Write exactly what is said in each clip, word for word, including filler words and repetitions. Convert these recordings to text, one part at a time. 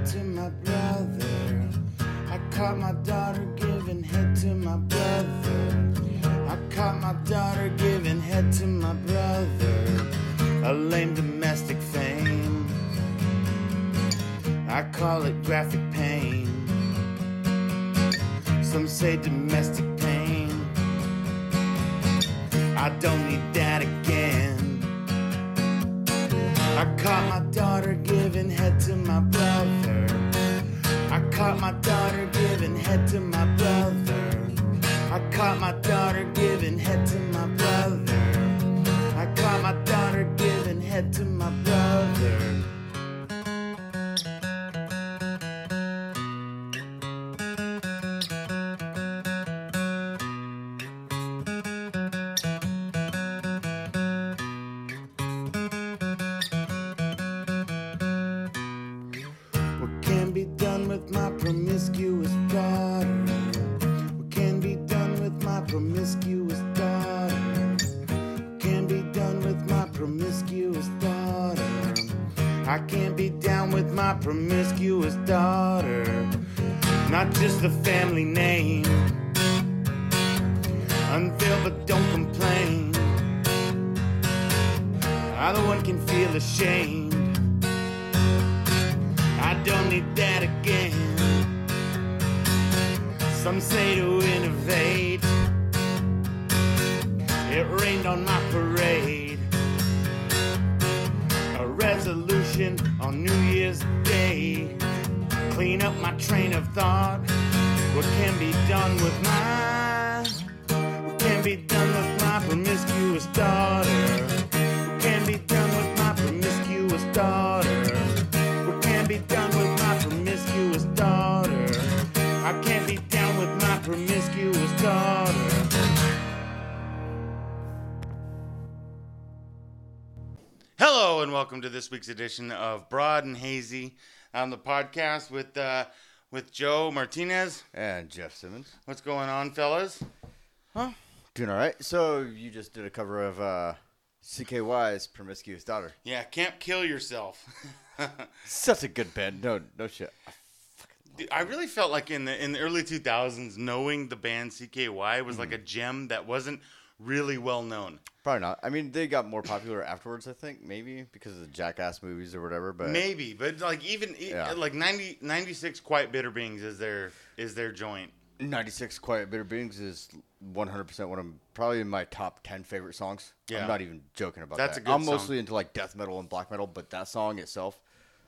to my brother. I caught my daughter giving head to my brother. I caught my daughter giving head to my brother. A lame domestic fame. I call it graphic pain. Some say domestic pain. I don't need that again. I caught my daughter giving head to my brother. I caught my daughter giving head to my brother. I caught my daughter giving head to my brother. I caught my daughter giving head to my brother. What can be done with my promiscuous daughter? What can be done with my promiscuous daughter? What can be done with my promiscuous daughter? I can't be down with my promiscuous daughter. Not just the family name. Unveil but don't complain. Either one can feel ashamed. I don't need that again. Some say to innovate. It rained on my parade. A resolution on New Year's Day. Clean up my train of thought. What can be done with my What can be done with my promiscuous daughter? What can be done with my promiscuous daughter? What can be done with my promiscuous daughter? I can't be down with my promiscuous daughter. Hello and welcome to this week's edition of Broad and Hazy on the podcast with uh, with Joe Martinez and Jeff Simmons. What's going on, fellas? Huh? Doing all right. So you just did a cover of uh, C K Y's "Promiscuous Daughter." Yeah, Can't Kill Yourself. Such a good band. No, no shit. I Dude, I really felt like in the in the early two thousands, knowing the band C K Y was mm-hmm. like a gem that wasn't really well known. Probably not. I mean, they got more popular afterwards, I think, maybe because of the Jackass movies or whatever. But maybe, but like even yeah. like ninety, ninety-six Quiet Bitter Beings is their is their joint. ninety-six Quiet Bitter Beings is one hundred percent one of probably my top ten favorite songs. Yeah. I'm not even joking about That's that. a good I'm song. mostly into like death metal and black metal, but that song itself,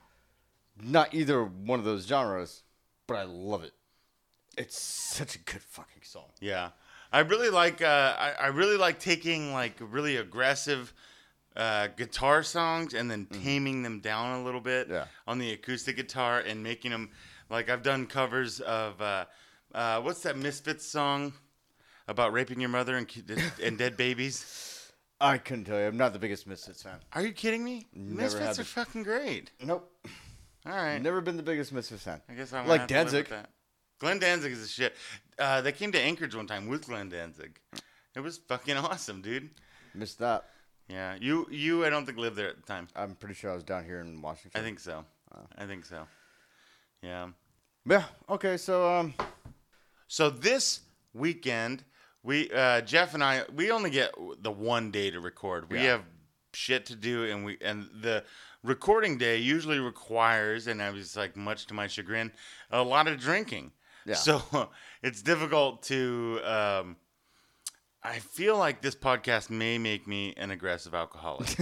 not either one of those genres, but I love it. It's such a good fucking song. Yeah, I really like. Uh, I, I really like taking like really aggressive uh, guitar songs and then Mm-hmm. taming them down a little bit Yeah. on the acoustic guitar and making them like I've done covers of uh, uh, what's that Misfits song about raping your mother and ki- and dead babies. I couldn't tell you. I'm not the biggest Misfits fan. Are you kidding me? Never Misfits had are the- fucking great. Nope. All right. Never been the biggest Misfits fan. I guess I'm like have to live Danzig. with that. Glenn Danzig is a shit. Uh, they came to Anchorage one time with Glenn Danzig. It was fucking awesome, dude. Missed that. Yeah, you you I don't think lived there at the time. I'm pretty sure I was down here in Washington. I think so. Oh. I think so. Yeah. Yeah. Okay. So um. So this weekend, we uh, Jeff and I we only get the one day to record. We Yeah. have shit to do, and we and the recording day usually requires, and I was like, much to my chagrin, a lot of drinking. Yeah. So it's difficult to. Um, I feel like this podcast may make me an aggressive alcoholic.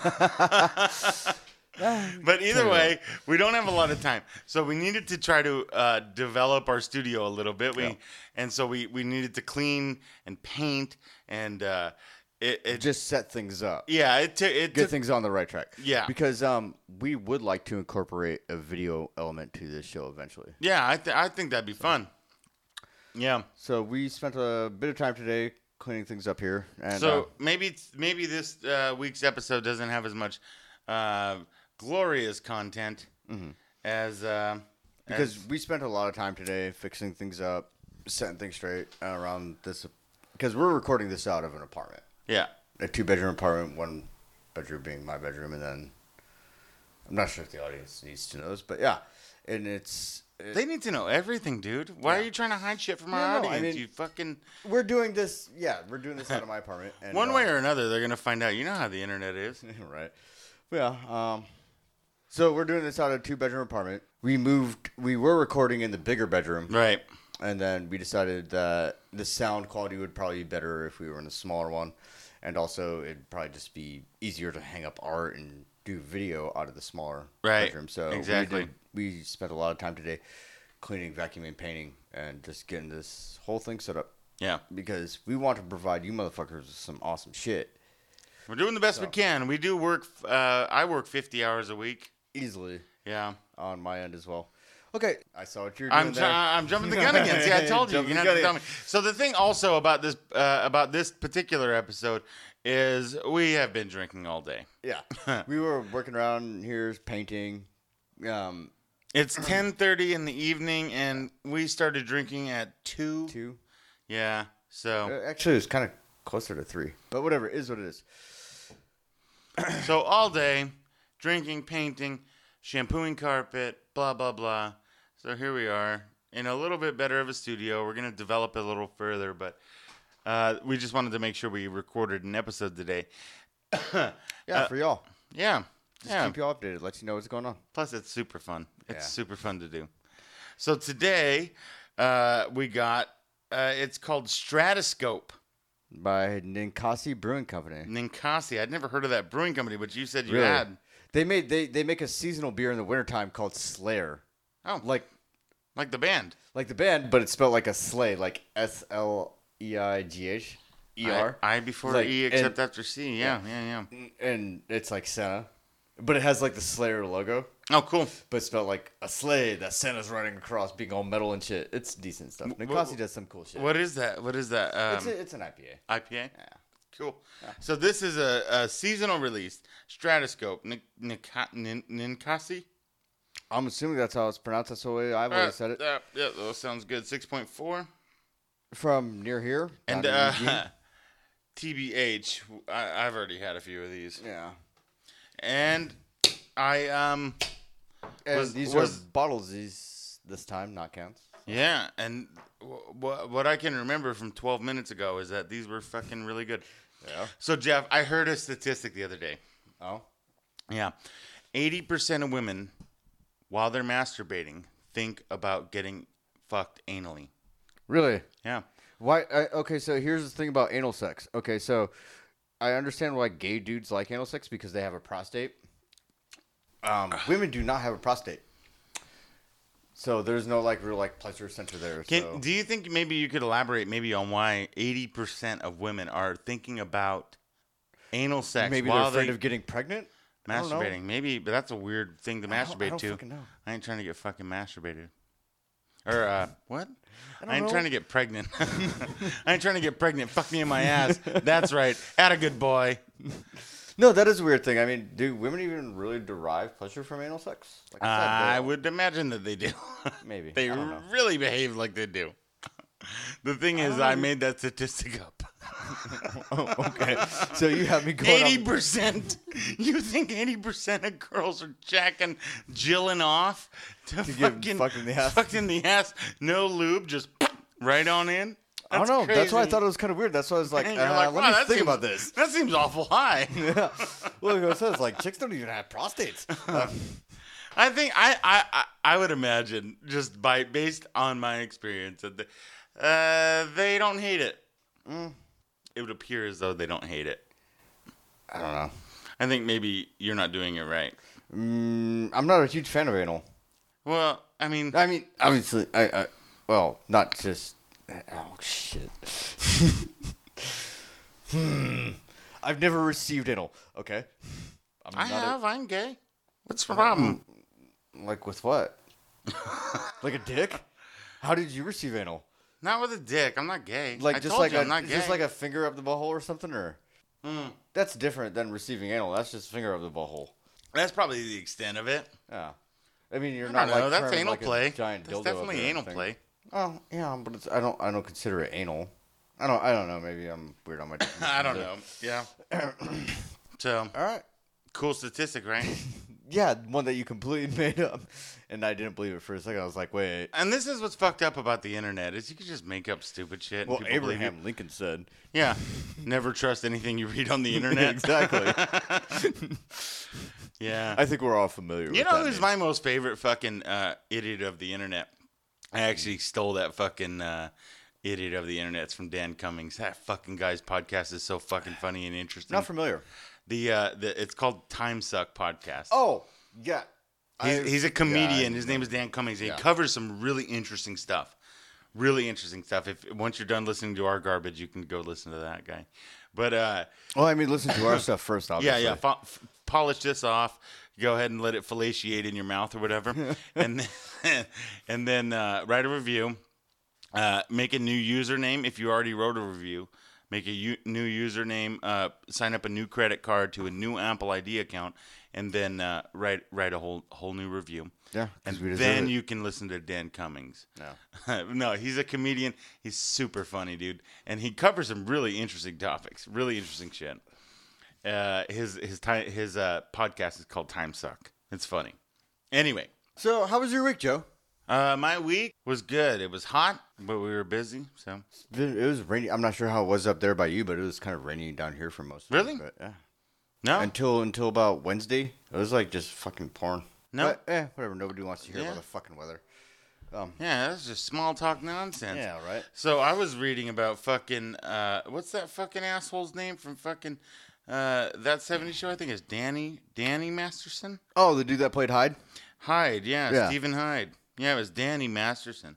But either way, we don't have a lot of time. So we needed to try to uh, develop our studio a little bit. We Yeah. And so we, we needed to clean and paint and uh, it, it just set things up. yeah, it, t- it Get took things on the right track. Yeah. Because um, we would like to incorporate a video element to this show eventually. Yeah, I th- I think that'd be fun. Yeah. So we spent a bit of time today cleaning things up here. And, So uh, maybe it's- maybe this uh, week's episode doesn't have as much uh, glorious content Mhm. as uh, because as- we spent a lot of time today fixing things up, setting things straight around this. Because we're recording this out of an apartment. yeah. A two-bedroom apartment, one bedroom being my bedroom, and then I'm not sure if the audience needs to know this, but yeah. and it's. It, They need to know everything, dude. Why Yeah. are you trying to hide shit from our No, no, I audience? mean- you fucking. we're doing this. Yeah, we're doing this out of my apartment. And, One uh, way or another, they're gonna find out. You know how the internet is. right. Yeah. Um. So we're doing this out of a two bedroom apartment. We moved. We were recording in the bigger bedroom, Right. and then we decided that the sound quality would probably be better if we were in a smaller one, and also it'd probably just be easier to hang up art and do video out of the smaller Right. bedroom. So Exactly. we, did, we spent a lot of time today cleaning, vacuuming, painting, and just getting this whole thing set up Yeah. because we want to provide you motherfuckers with some awesome shit We're doing the best we So- can. We do work. Uh, I work fifty hours a week. easily Yeah. on my end as well. Okay, I saw what you're doing I'm, there. try- I'm jumping the gun again. See, I told you. Jumping You the have to gun tell me. So the thing also about this uh, about this particular episode is we have been drinking all day. Yeah, we were working around here painting. Um, It's ten thirty in the evening, and we started drinking at two. two. Yeah. So Uh, Actually, it's kind of closer to three, but whatever. It is what it is. so all day drinking, painting, shampooing carpet, blah blah blah. So here we are in a little bit better of a studio. We're gonna develop it a little further, but uh, we just wanted to make sure we recorded an episode today. Yeah, Uh, for y'all. Yeah. Just Yeah. keep you all updated. Let you know what's going on. Plus, it's super fun. It's Yeah. super fun to do. So today, uh, we got, uh, it's called Stratoscope. By Ninkasi Brewing Company. Ninkasi. I'd never heard of that brewing company, but you said you Really? had. They made they, they make a seasonal beer in the wintertime called Slayer. Oh, Like like the band. like the band, but it's spelled like a sleigh, like S L E I G H E R. I, I before Like, E and- except after C. Yeah, yeah, yeah. And it's like Santa. But it has like the Slayer logo. Oh, cool. But it's spelled like a sleigh that Santa's riding across, being all metal and shit. It's decent stuff. Ninkasi does some cool shit. What is that? What is that? Um, It's, a, it's an I P A. I P A? Yeah. Cool. So this is a, a seasonal release. Stratoscope. Nik- Nika- Nin- Ninkasi? I'm assuming that's how it's pronounced. That's the way I've always said it. Uh, yeah, that sounds good. six point four. From near here. And down in uh, Eugene. T B H, I, I've already had a few of these, Yeah. and I um And Was- these was- are bottles these this time, not cans. yeah, and w- what I can remember from twelve minutes ago is that these were fucking really good. Yeah. So Jeff, I heard a statistic the other day. Oh. Yeah, eighty percent of women, while they're masturbating, think about getting fucked anally. Really? Yeah. Why? I, okay, so here's the thing about anal sex. Okay, so I understand why gay dudes like anal sex because they have a prostate. Um, women do not have a prostate, so there's no like real like pleasure center there. Can, so. Do you think maybe you could elaborate maybe on why eighty percent of women are thinking about anal sex Maybe while they're afraid they of getting pregnant. I don't know. masturbating? Maybe, but that's a weird thing to I don't- I masturbate don't to. fucking know. I ain't trying to get fucking masturbated. Or uh, what? I I, don't ain't know. trying to get pregnant. I ain't trying to get pregnant. Fuck me in my ass. That's right. Atta good boy. No, that is a weird thing. I mean, do women even really derive pleasure from anal sex? Like said, I they- would imagine that they do. Maybe. They I don't know. really behave like they do. The thing is, don't I know. made that statistic up. Oh, okay. So you have me going. Eighty on- percent. You think eighty percent of girls are jacking, jilling off to, get fucking fucked in the ass? Fucked in the ass. No lube, just right on in. I don't know. That's why I crazy. thought it was kind of weird. That's why I was like, And uh, you're like, let wow, me that think seems- about this. That seems awful high. Yeah. Well, like I said, like chicks don't even have prostates. Uh, I think I, I, I, I would imagine just by based on my experience that the, uh, they don't hate it. Mm. It would appear as though they don't hate it. I don't know. I think maybe you're not doing it right. Mm, I'm not a huge fan of anal. Well, I mean, I mean, obviously, I, I well, not just. Oh shit. hmm. I've never received anal. Okay. I'm I not a- have. I'm gay. What's the problem? Like with what? Like a dick? How did you receive anal? Not with a dick. I'm not gay. Like I just told like you a I'm not gay. just like a finger up the butthole or something, or Mm. that's different than receiving anal. That's just finger up the butthole. That's probably the extent of it. Yeah. I mean, you're I not don't know. like That's trying anal like a play. giant That's dildo up definitely there or anal anything. play. Oh yeah, but it's I don't I don't consider it anal. I don't I don't know. Maybe I'm weird on my. I don't know. Yeah. So All right. cool statistic, right? Yeah, one that you completely made up. And I didn't believe it for a second. I was like, wait. And this is what's fucked up about the internet is you can just make up stupid shit. Well, and people believe Abraham it. Lincoln said. Yeah. Never trust anything you read on the internet. Exactly. Yeah. I think we're all familiar You with know that who's name. my most favorite fucking uh, idiot of the internet? I actually stole that fucking uh, idiot of the internet. It's from Dan Cummings. That fucking guy's podcast is so fucking funny and interesting. Not familiar. The uh, the it's called Time Suck Podcast. Oh, yeah. He's, I- he's a comedian. yeah, His name is Dan Cummings. And Yeah. He covers some really interesting stuff. Really interesting stuff. If once you're done listening to our garbage, you can go listen to that guy. But uh, Well, I mean, listen to our stuff first, yeah, obviously. yeah. Fo- f- polish this off. Go ahead and let it fellatiate in your mouth or whatever, and then, and then uh, write a review. Uh, make a new username if you already wrote a review. Make a u- new username. Uh, sign up a new credit card to a new Apple I D account, and then uh, write write a whole whole new review. Yeah, 'cause and we deserve then it. you can listen to Dan Cummings. No. No, he's a comedian. He's super funny, dude, and he covers some really interesting topics. Really interesting shit. Uh, his his time his uh, podcast is called Time Suck. It's funny. Anyway, So, how was your week, Joe? uh, my week was good. It was hot, but we were busy. So It was rainy. I'm not sure how it was up there by you, but it was kind of rainy down here for most of Really? it. But, yeah. no, Until until about Wednesday, it was like just fucking pouring. No. But, eh, whatever. Nobody wants to hear Yeah. about the fucking weather. Um, yeah, that's just small talk nonsense. yeah, right. So I was reading about fucking uh, what's that fucking asshole's name from fucking uh, that seventies show? I think it's Danny Danny Masterson. Oh, the dude that played Hyde? Hyde, yeah, Yeah. Stephen Hyde. Yeah, it was Danny Masterson.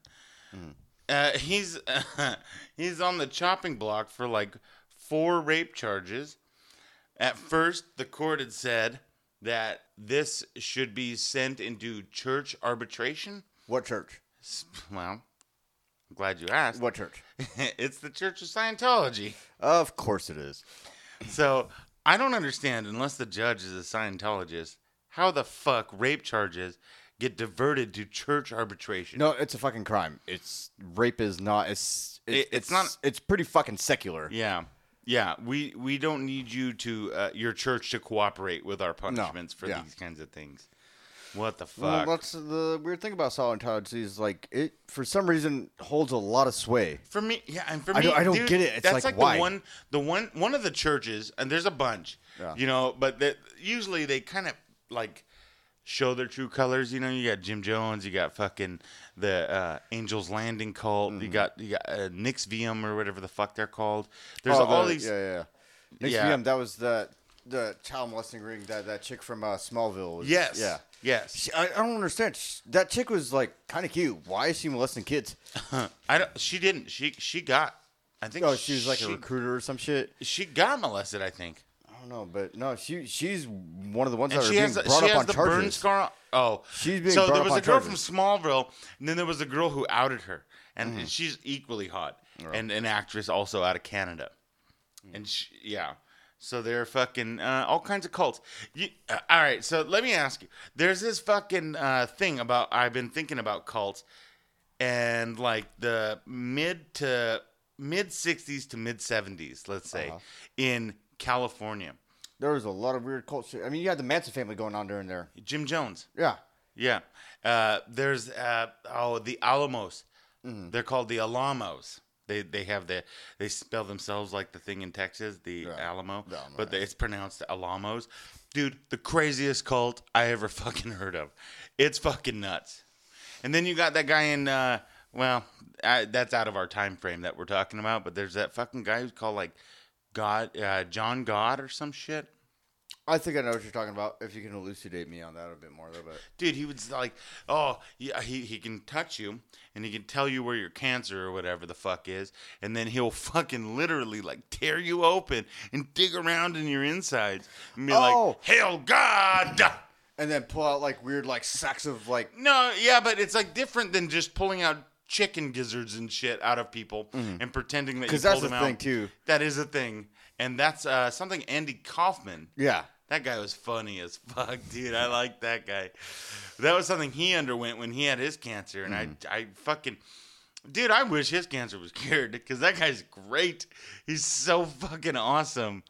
Uh, he's he's on the chopping block for like four rape charges. At first, the court had said that this should be sent into church arbitration. What church? S- Well, I'm glad you asked. What church? It's the Church of Scientology. Of course it is. So I don't understand, unless the judge is a Scientologist, how the fuck rape charges get diverted to church arbitration. No, it's a fucking crime. It's rape is not. It's it's, It- it's not- It's pretty fucking secular. Yeah. Yeah, we, we don't need you to, uh, your church to cooperate with our punishments for yeah. these kinds of things. What the Well, fuck? that's the weird thing about Scientology is like it for some reason holds a lot of sway. For me, yeah, and for I me, don't- I don't dude, get it. It's that's like, like, why? the one, the one, one of the churches, and there's a bunch, Yeah. you know, but that usually they kind of like show their true colors. You know, you got Jim Jones, you got fucking the uh, Angels Landing cult, Mm-hmm. you got you got uh, Nix Vium or whatever the fuck they're called. There's Oh, all the- these. Yeah, yeah. yeah. Next Yeah. V M, that was the the child molesting ring that that chick from uh, Smallville. Was, Yes. Yeah. Yes. She, I, I don't understand. She, that chick was like kind of cute. Why is she molesting kids? I don't. She didn't. She she got. I think. Oh, she was like she, a recruiter or some shit. She got molested. I think. I don't know, but no, she she's one of the ones And that are she being has, the- brought she up has on the charges. burn scar. Oh, She's being so brought there up was on a girl charges. from Smallville, and then there was a girl who outed her, and Mm-hmm. she's equally hot, and an actress also out of Canada, Mm. and she, yeah, so they're fucking uh, all kinds of cults. You, uh, all right, so let me ask you: there's this fucking uh, thing about I've been thinking about cults, and like the mid to mid sixties to mid seventies, let's say, Uh-huh. in California. There was a lot of weird cult shit. I mean, you had the Manson family going on during there. Jim Jones. Yeah. Yeah. Uh, there's uh, oh the Alamos. Mm-hmm. They're called the Alamos. They they have the they spell themselves like the thing in Texas, the Yeah. Alamo, The Alamo, but yeah. it's pronounced Alamos. Dude, the craziest cult I ever fucking heard of. It's fucking nuts. And then you got that guy in uh, well, I, that's out of our time frame that we're talking about. But there's that fucking guy who's called like God, uh, John God or some shit. I think I know what you're talking about. If you can elucidate me on that a bit more, though. But Dude, he was like, oh, yeah, he, he can touch you, and he can tell you where your cancer or whatever the fuck is, and then he'll fucking literally, like, tear you open and dig around in your insides and be Oh. like, hail God! and then pull out like weird like sacks of like No, yeah, but it's, like, different than just pulling out chicken gizzards and shit out of people and pretending that you because pulled that's the them thing out. too. That is a thing, and that's uh, something Andy Kaufman... Yeah. That guy was funny as fuck, dude. I like that guy. That was something he underwent when he had his cancer, and Mm. I, I fucking, dude, I wish his cancer was cured because that guy's great. He's so fucking awesome.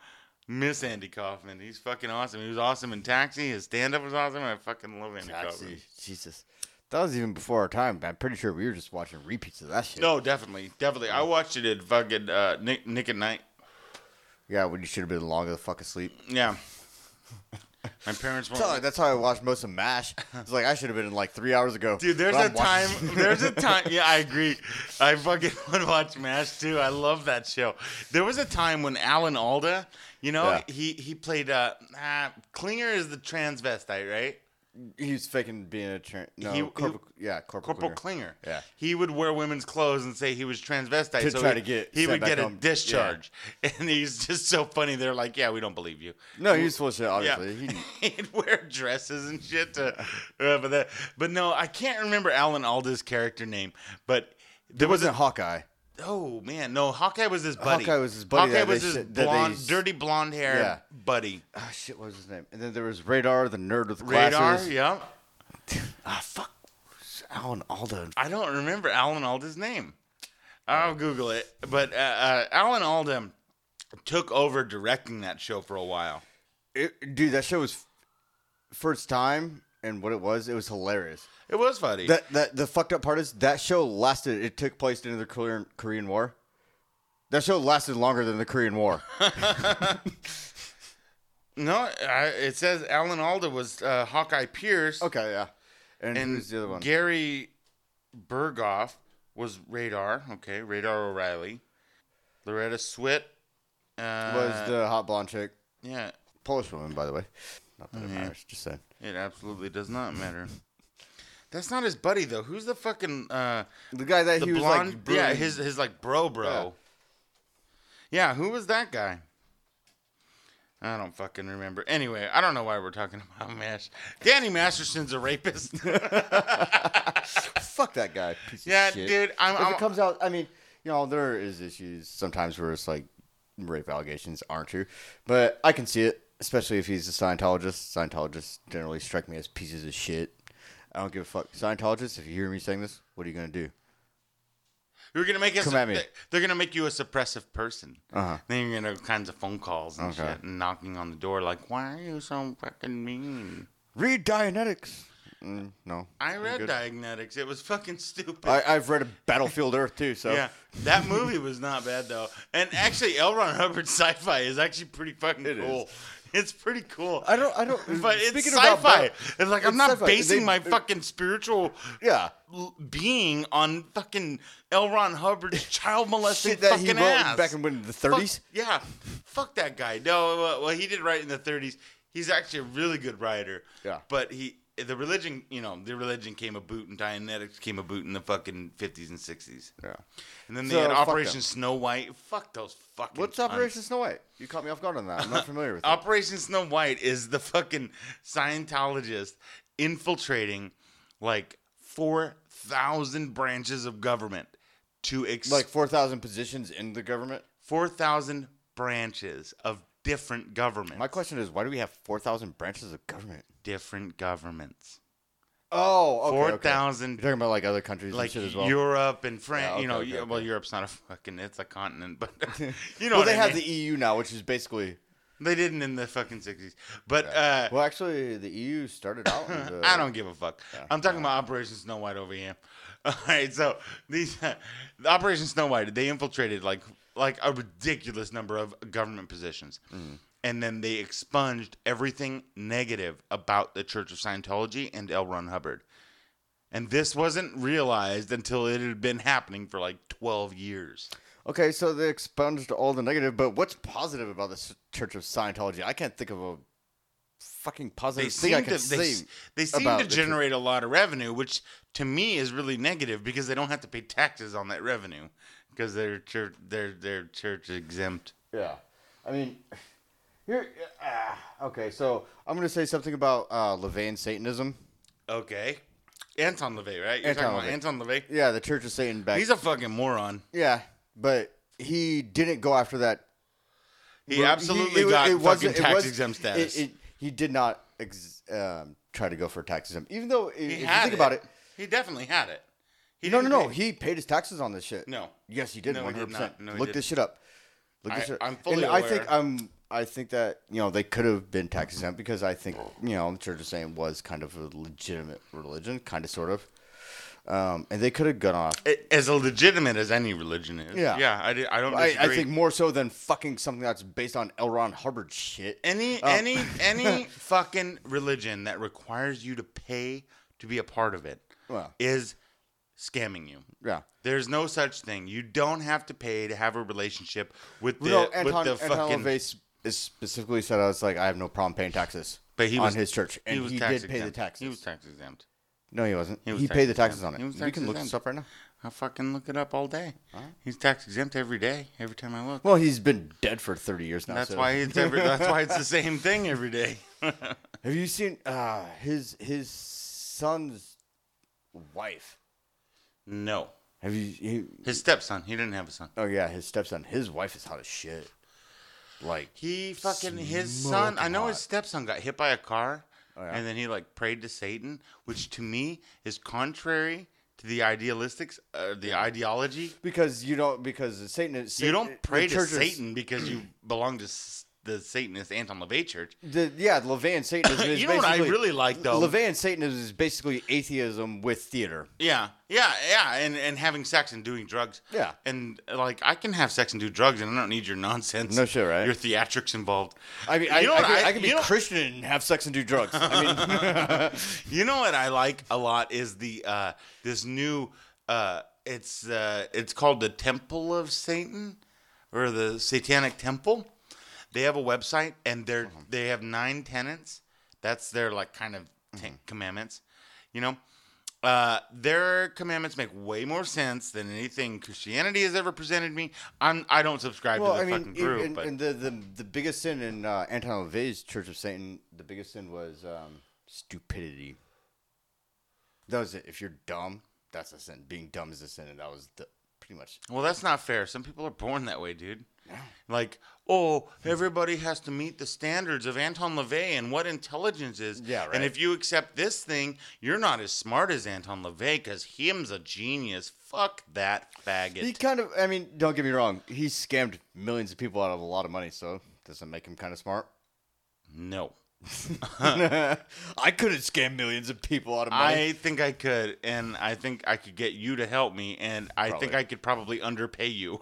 Miss Andy Kaufman. He's fucking awesome. He was awesome in Taxi. His stand-up was awesome. I fucking love Andy Taxi. Kaufman. Jesus. That was even before our time. I'm pretty sure we were just watching repeats of that shit. No, definitely. Definitely. I watched it at fucking uh, Nick, Nick at Night. Yeah, when you should have been long the fuck asleep. Yeah. My parents weren't. So, that's how I watched most of MASH. It's like I should have been like three hours ago. Dude, there's But a I'm time. watching- There's a time. Yeah, I agree. I fucking would watch MASH too. I love that show. There was a time when Alan Alda, you know, Yeah. he he played. Uh, uh, Klinger is the transvestite, right? He's faking being a tra- no, He- corporal, yeah, corporal, Corporal Klinger. Klinger. Yeah. He would wear women's clothes and say he was transvestite. To so try he, to get he sent would back get a home. discharge. And he's just so funny. They're like, yeah, we don't believe you. No, he's full of shit. Yeah. Obviously, he, He'd wear dresses and shit to, uh, but that, but no, I can't remember Alan Alda's character name, but there it wasn't Hawkeye. Oh man, no, Hawkeye was his buddy. Hawkeye was his buddy Hawkeye that was they his shit- that blonde, they- dirty blonde hair Yeah. buddy. Ah, shit, what was his name? And then there was Radar, the nerd with Radar, glasses. yeah. Ah, fuck. Alan Alda. I don't remember Alan Alda's name. I'll Google it. But uh, uh, Alan Alda took over directing that show for a while. It, dude, that show was for its time and what it was. It was hilarious. It was funny. That that the fucked up part is that show lasted. It took place during the Korean Korean War. That show lasted longer than the Korean War. no, I, it says Alan Alda was uh, Hawkeye Pierce. Okay, yeah. And, And who's the other one? Gary Berghoff was Radar. Okay, Radar O'Reilly. Loretta Swit uh, was the hot blonde chick. yeah. Polish woman, by the way. Not that it Mhm. matters. Just saying. It absolutely does not matter. That's not his buddy though. Who's the fucking uh, The guy that the he was blonde? like. yeah, brewing- his his like bro bro. Yeah. Who was that guy? I don't fucking remember. Anyway, I don't know why we're talking about MASH. Danny Masterson's a rapist. Fuck that guy. Piece yeah, of shit. dude. I'm. If I'm it comes out, I mean, you know, there is issues sometimes where it's like rape allegations aren't true, but I can see it, especially if he's a Scientologist. Scientologists generally strike me as pieces of shit. I don't give a fuck. Scientologists, if you hear me saying this, what are you gonna do? You're gonna make us. Come at me. They're gonna make you a suppressive person. Uh-huh. Then you're gonna have kinds of phone calls and Okay. shit, and knocking on the door like, "Why are you so fucking mean?" Read Dianetics. Mm, no, I I'm read good. Dianetics. It was fucking stupid. I, I've read a Battlefield Earth too, so Yeah, that movie was not bad though. And actually, L. Ron Hubbard's sci-fi is actually pretty fucking It cool. is. It's pretty cool. I don't, I don't. But it's speaking about sci-fi. Bat- It's like I'm it's not sci-fi. basing They- my they- fucking spiritual yeah. l- being on fucking L. Ron Hubbard's child molesting Shit that fucking he wrote ass. back in when, the Fuck- thirties. yeah, fuck that guy. No, well, well, he did write in the thirties. He's actually a really good writer. Yeah. But he, the religion, you know, the religion came a boot, and Dianetics came a boot in the fucking fifties and sixties. Yeah. And then they So, had fuck Operation them. Snow White. Fuck those fucking. What's cunts. Operation Snow White? You caught me off guard on that. I'm not familiar with it. Operation Snow White is the fucking Scientologist infiltrating like four thousand branches of government to ex- Like four thousand positions in the government. four thousand branches of different governments. My question is, why do we have four thousand branches of government? different governments. Oh, okay. four okay. thousand You're talking about like other countries like and shit as well. Europe and France. Yeah, you know, okay, okay, yeah, well, okay. Europe's not a fucking, it's a continent, but you know well, what they I have mean. the E U now, which is basically. They didn't in the fucking sixties. But Yeah. uh, well, actually, the E U started out. In the, I don't give a fuck. Yeah. I'm talking about Operation Snow White over here. All right, so these the Operation Snow White, they infiltrated like like a ridiculous number of government positions, Mm. and then they expunged everything negative about the Church of Scientology and L. Ron Hubbard. And this wasn't realized until it had been happening for like twelve years. Okay, so they expunged all the negative, but what's positive about the S- Church of Scientology? I can't think of a fucking They positive thing I seem can to they, say. s- they seem about to the church. generate a lot of revenue, which to me is really negative because they don't have to pay taxes on that revenue because they're church they're they're church exempt. Yeah, I mean, here. Uh, okay, so I'm gonna say something about uh, LaVeyan Satanism. Okay, Anton LaVey, right? You're Anton talking about LaVey. Anton LaVey. Yeah, the Church of Satan back. He's a fucking moron. yeah, but he didn't go after that. He Well, absolutely it- got it fucking wasn't- it tax was- exempt status. It, it, he did not ex, um, try to go for tax exempt, even though if, he if you had think about it. He definitely had it. He No, no, didn't no. pay- He paid his taxes on this shit. No. Yes, he did. No, he One did hundred percent. not. No, he Look didn't. this shit up. Look this I- shit. I'm fully and I aware. think I'm. I think that, you know, they could have been tax exempt because I think, you know, the Church of Satan was kind of a legitimate religion, kind of, sort of. Um, and they could have gone off. As legitimate as any religion is. Yeah. Yeah, I, di- I don't I, disagree. I think more so than fucking something that's based on L. Ron Hubbard shit. Any, Um, any, any fucking religion that requires you to pay to be a part of it Well. is scamming you. Yeah. There's no such thing. You don't have to pay to have a relationship with the, No, Anton, with the Anton fucking... LaVey is specifically said, I was like, I have no problem paying taxes But he on was- his church. And he he, was did tax pay the exempt. taxes. He was tax exempt. No, he wasn't. He He, was tax paid the taxes exempt. on He it. was We tax can look exempt. this up right now. I'll fucking look it up all day. He's tax exempt every day, every time I look. Well, he's been dead for thirty years now. That's so. why it's every, that's why it's the same thing every day. Have you seen uh, his his son's wife? No. Have you? He, His stepson. He didn't have a son. oh yeah, his stepson. His wife is hot as shit. Like He fucking his son. I know Smoking his stepson got hit by a car, Oh, yeah? and then he like prayed to Satan, which to me is contrary to the idealistics, uh, the ideology. because you don't because Satan is You Satan- don't pray the to church is- Satan because you belong to s- the Satanist Anton LaVey Church. The, yeah, LaVey and Satanism is You know what I basically- really like, though? LaVey and Satanism is basically atheism with theater. Yeah, yeah, yeah, and and having sex and doing drugs. Yeah. and like I can have sex and do drugs, and I don't need your nonsense. No shit, right? Your theatrics involved. I mean, You I, know I, what can, I- I can be you know- Christian and have sex and do drugs. I mean, You know what I like a lot is the uh, this new. Uh, it's uh, it's called the Temple of Satan, or the Satanic Temple. They have a website, and they're they have nine tenets. That's their like kind of ten commandments. You know, uh, their commandments make way more sense than anything Christianity has ever presented me. I'm I don't subscribe well, to the I mean, fucking group, and, but and the, the the biggest sin in uh, Anton LaVey's Church of Satan, the biggest sin was um, stupidity. That was it. If you're dumb, that's a sin. Being dumb is a sin, and that was the, pretty much. well, that's not fair. Some people are born that way, dude. Like, oh, everybody has to meet the standards of Anton LaVey and what intelligence is. Yeah, right. And if you accept this thing, you're not as smart as Anton LaVey because him's a genius. Fuck that faggot. He kind of. I mean, don't get me wrong. He scammed millions of people out of a lot of money, so doesn't make him kind of smart. no. I couldn't scam millions of people out of money. I think I could, and I think I could get you to help me, and I Probably. think I could probably underpay you.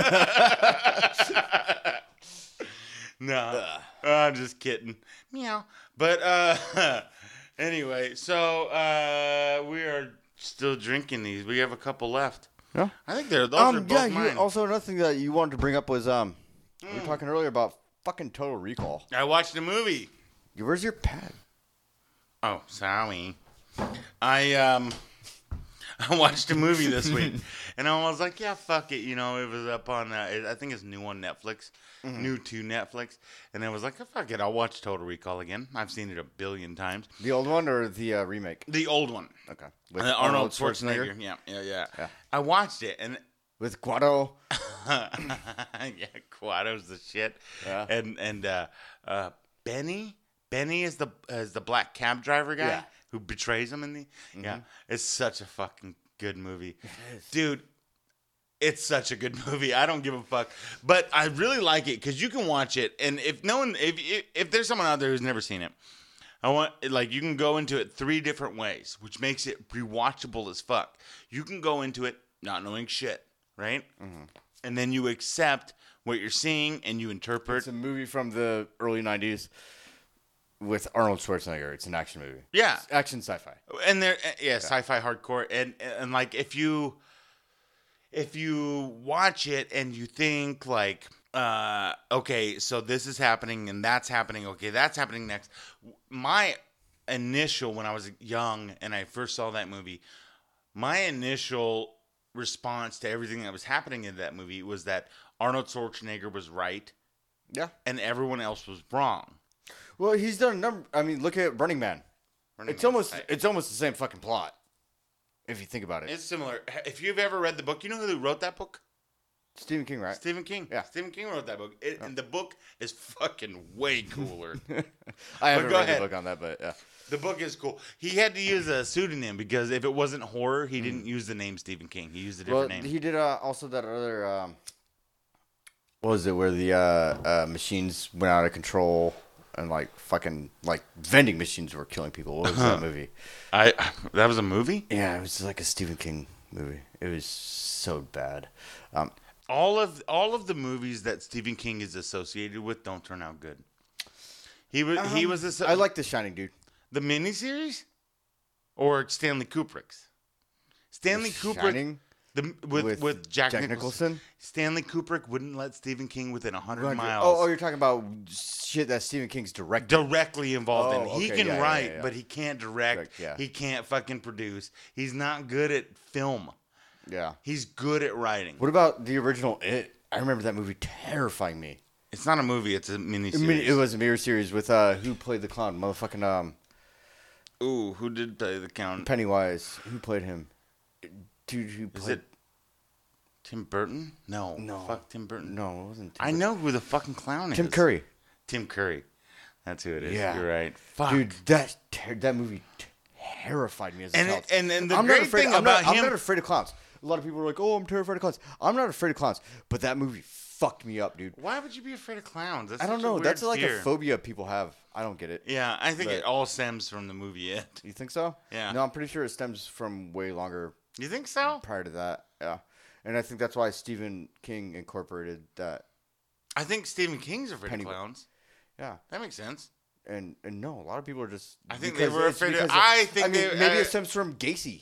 No, I'm just kidding. Meow. But uh, anyway, so uh, we are still drinking these. We have a couple left. Yeah. I think they're those are Um, both yeah. You, mine. also, another thing that you wanted to bring up was um, we Mm. were talking earlier about fucking Total Recall. I watched a movie. Where's your pad? Oh, sorry. I um I watched a movie this week, and I was like, yeah, fuck it. You know, it was up on, uh, I think it's new on Netflix, Mm-hmm. new to Netflix, and I was like, oh, fuck it, I'll watch Total Recall again. I've seen it a billion times. The old one or the uh, remake? The old one, Okay. uh, Arnold Schwarzenegger. Yeah, yeah, yeah, Yeah. I watched it, and With Guado. yeah, Quado's the shit. Yeah. And and uh, uh, Benny, Benny is the is the black cab driver guy Yeah. who betrays him in the. Mm-hmm. Yeah, it's such a fucking good movie, dude. It's such a good movie. I don't give a fuck, but I really like it because you can watch it, and if no one, if, if if there's someone out there who's never seen it, I want like you can go into it three different ways, which makes it rewatchable as fuck. You can go into it not knowing shit, right? Mm-hmm. And then you accept what you're seeing and you interpret. It's a movie from the early nineties with Arnold Schwarzenegger. It's an action movie. Yeah. It's action sci-fi. And there, yeah, sci-fi hardcore, and and like if you if you watch it and you think like, uh, okay, so this is happening and that's happening. Okay, that's happening next. My initial when I was young and I first saw that movie, my initial response to everything that was happening in that movie was that Arnold Schwarzenegger was right Yeah. and everyone else was wrong. Well, he's done a number. I mean, look at Running Man. Running It's Man's almost tight. it's almost the same fucking plot, if you think about it. It's similar. If you've ever read the book, you know who wrote that book? Stephen King, right? Stephen King. Yeah. Stephen King wrote that book. It, And the book is fucking way cooler. I haven't go read ahead. the book on that, but yeah. The book is cool. He had to use a pseudonym because if it wasn't horror, he didn't use the name Stephen King. He used a Well, different name. he did uh, also that other um, what was it where the uh, uh, machines went out of control and like fucking like vending machines were killing people? What was that movie? I that was a movie. Yeah, it was like a Stephen King movie. It was so bad. Um, All of all of the movies that Stephen King is associated with don't turn out good. He was he was asso- I like The Shining, dude. the miniseries, or Stanley Kubrick's. Stanley The Kubrick. Shining? The, with, With with Jack, Jack Nicholson. Nicholson? Stanley Kubrick wouldn't let Stephen King within one hundred Oh, miles. oh, you're talking about shit that Stephen King's directed. Directly involved Oh, in. He okay, can yeah, yeah, write, yeah, yeah. but he can't direct. Direct, yeah. He can't fucking produce. He's not good at film. Yeah. He's good at writing. What about the original It? I remember that movie terrifying me. It's not a movie. It's a I miniseries. mean, it was a mirror series with uh, who played the clown? Motherfucking um, Ooh, who did play the count? Pennywise. Who played him? Dude, who Is played? it Tim Burton? No. No. Fuck Tim Burton. No, it wasn't. Tim I Burton. know who the fucking clown Tim is. Curry. Tim Curry. That's who it is. Yeah. You're right. Fuck. Dude, that ter- that movie terrified me as a And child. it- and- and the I'm great not afraid, thing I'm about not, him- I'm not afraid of clowns. A lot of people are like, "Oh, I'm terrified of clowns." I'm not afraid of clowns, but that movie fucked me up, dude. Why would you be afraid of clowns? That's I don't such a know. weird That's like fear. a phobia people have. I don't get it. Yeah, I think But- it all stems from the movie It. You think so? Yeah. No, I'm pretty sure it stems from way longer You think so? prior to that. Yeah. And I think that's why Stephen King incorporated that. I think Stephen King's afraid Penny- of clowns. Yeah. That makes sense. And and no, a lot of people are just. I think they because were it's afraid of- because I think I mean, they- maybe I- it stems from Gacy.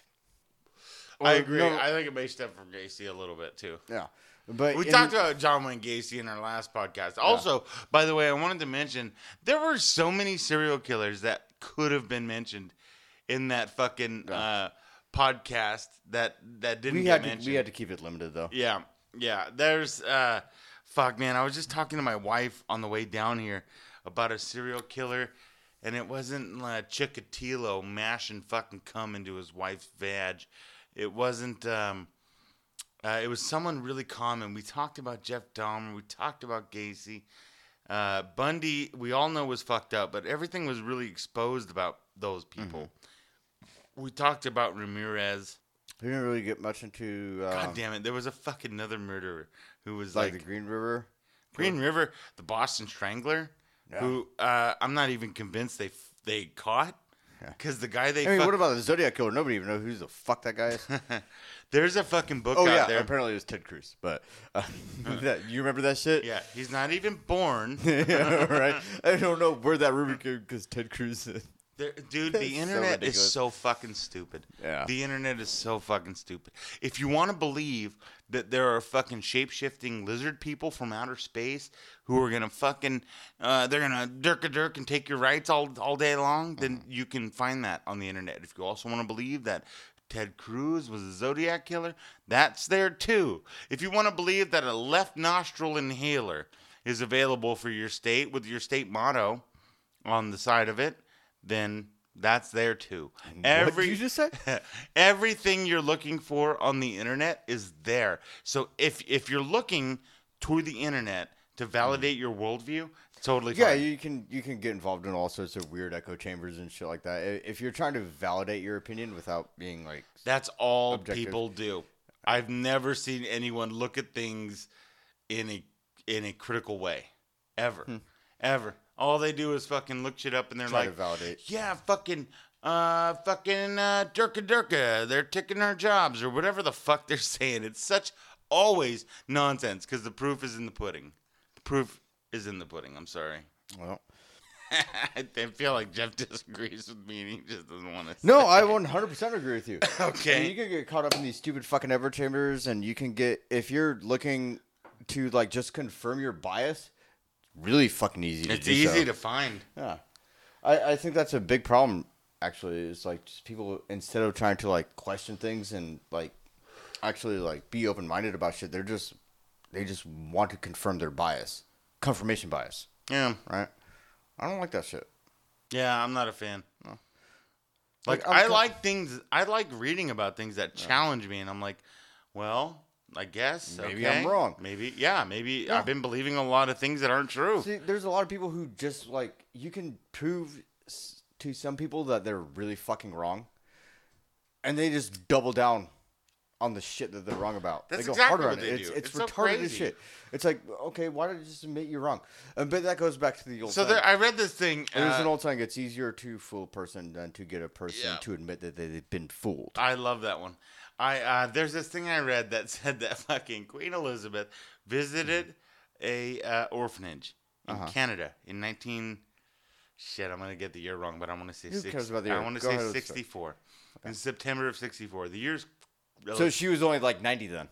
I Or, agree. no, I think it may stem from Gacy a little bit too. yeah. But We and- talked about John Wayne Gacy in our last podcast. Also, by the way, I wanted to mention there were so many serial killers that could have been mentioned in that fucking Yeah. uh, podcast that that didn't we get had to, mentioned. we had to keep it limited though. Yeah, yeah. There's, uh, fuck, man. I was just talking to my wife on the way down here about a serial killer, and it wasn't uh, Chikatilo mashing fucking cum into his wife's vag. It wasn't. Um, uh, it was someone really common. We talked about Jeff Dahmer. We talked about Gacy. Uh, Bundy, we all know was fucked up, but everything was really exposed about those people. We talked about Ramirez. We didn't really get much into uh, God damn it! There was a fucking another murderer who was like, like, the Green River. Green River, the Boston Strangler, Yeah. who uh, I'm not even convinced they f- they caught Yeah. because the guy they I mean, fuck- what about the Zodiac Killer? Nobody even knows who the fuck that guy is. there's a fucking book Oh out yeah, there. apparently it was Ted Cruz. But uh, that, you remember that shit? Yeah, he's not even born. Yeah, right. I don't know where that rumor came because Ted Cruz. There, dude, That's the so internet is ridiculous. so fucking stupid. Yeah. The internet is so fucking stupid. If you want to believe that there are fucking shape-shifting lizard people from outer space who are gonna fucking, uh, they're gonna dirk a dirk and take your rights all all day long, then Mm-hmm. you can find that on the internet. If you also want to believe that Ted Cruz was a Zodiac killer, that's there too. If you want to believe that a left nostril inhaler is available for your state with your state motto on the side of it, then that's there too. What did you just say? Everything you're looking for on the internet is there. So if if you're looking to the internet to validate your worldview, totally Yeah, fine. you can you can get involved in all sorts of weird echo chambers and shit like that. I- If you're trying to validate your opinion without being like, That's all Objective. people do. I've never seen anyone look at things in a in a critical way, ever, Hmm. ever. All they do is fucking look shit up, and they're try like, to validate. yeah, fucking, uh, fucking, uh, Durka Durka, they're taking our jobs, or whatever the fuck they're saying. It's such always nonsense, because the proof is in the pudding. The proof is in the pudding. I'm sorry. Well, I feel like Jeff disagrees with me, and he just doesn't want to. no, I one hundred percent agree with you. Okay. I mean, you can get caught up in these stupid fucking echo chambers, and you can get if you're looking to like just confirm your bias. Really fucking easy to It's do easy so. to find. Yeah, I, I think that's a big problem. Actually, is like just people instead of trying to like question things and like actually like be open minded about shit, they're just they just want to confirm their bias, confirmation bias, Yeah. right? I don't like that shit. Yeah, I'm not a fan. No. Like, Like, I'm I co- like things. I like reading about things that challenge me, and I'm like, well, I guess Maybe okay. I'm wrong. Maybe yeah. Maybe Yeah. I've been believing a lot of things that aren't true. See, there's a lot of people who just like you can prove s- to some people that they're really fucking wrong, and they just double down on the shit that they're wrong about. That's they go exactly harder what on they it. do. It's, it's, It's so retarded as crazy. shit. It's like, okay, why don't you just admit you're wrong? Uh, but that goes back to the old So saying. there, I read this thing. There's uh, an old saying, it's easier to fool a person than to get a person Yeah. to admit that they've been fooled. I love that one. I uh, there's this thing I read that said that fucking Queen Elizabeth visited a uh, orphanage in Uh-huh. Canada in nineteen. Shit, I'm gonna get the year wrong, but I want to say Who six. cares about the I year? want to Go say ahead with the sixty-four. In September of sixty-four. The year's. So she was only like ninety then.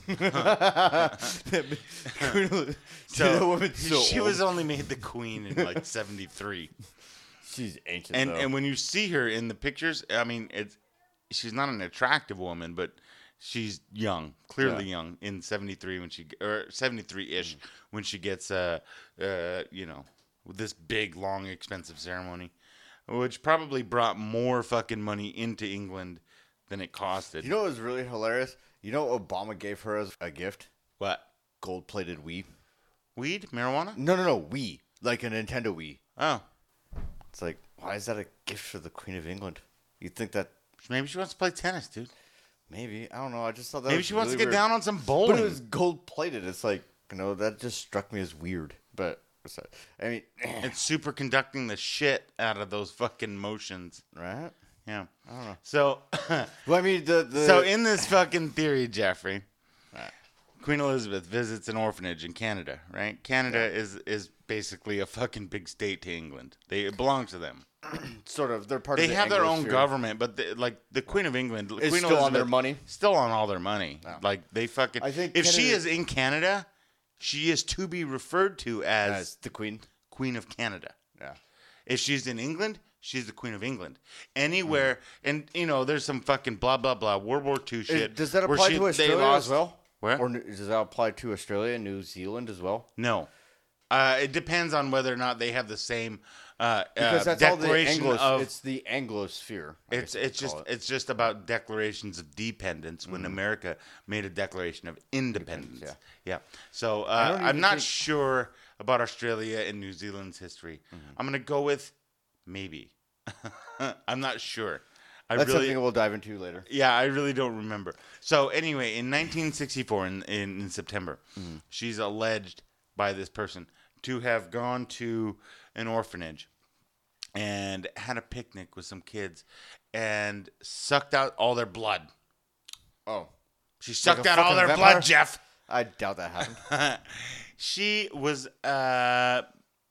So that woman's so she old. was only made the queen in like seventy-three. She's ancient And though. and when you see her in the pictures, I mean, it's she's not an attractive woman, but she's young, clearly Yeah. young in seventy-three when she or seventy-three-ish when she gets uh uh you know, this big long expensive ceremony, which probably brought more fucking money into England than it costed. You know what was really hilarious? You know what Obama gave her as a gift? What? Gold-plated Wii. Weed? Marijuana? No, no, no, Wii. Like a Nintendo Wii. Oh. It's like, why is that a gift for the Queen of England? You'd think that Maybe she wants to play tennis, dude. maybe. I don't know. I just thought that Maybe was she wants really to get weird. down on some But bowling. it was gold-plated. It's like, you know, that just struck me as weird. But, I mean, It's super conducting the shit out of those fucking motions. right? Yeah. I don't know. So, Well, I mean, the... the so in this fucking theory, Jeffrey, Right. Queen Elizabeth visits an orphanage in Canada, right? Canada is is basically a fucking big state to England. They it belongs to them. sort of, they're part They of the have their own Anglosphere. government, but the, like the Queen of England, It's Queen still on Elizabeth, their money? still on all their money. Oh. Like they fucking. I think if she Canada- is in Canada, she is to be referred to as, As the Queen. Queen of Canada. Yeah. If she's in England, she's the Queen of England. Anywhere, and you know, there's some fucking blah blah blah World War Two shit. Is- does that where apply she- to they Australia lost- as well? Where? Or n- does that apply to Australia and New Zealand as well? No. Uh, it depends on whether or not they have the same uh, Because uh, that's all the declaration Anglo. of. It's the Anglosphere. I It's guess you it's could just call it. it's just about declarations of dependence when America made a declaration of independence. Independence, Yeah. So I uh, don't I'm even not think- sure about Australia and New Zealand's history. I'm gonna go with maybe. I'm not sure. I That's really, something we'll dive into later. yeah, I really don't remember. So anyway, in nineteen sixty-four, in in, in September, she's alleged by this person to have gone to an orphanage and had a picnic with some kids and sucked out all their blood. Oh, She sucked a out all fucking their vampire? blood, Jeff. I doubt that happened. She was uh,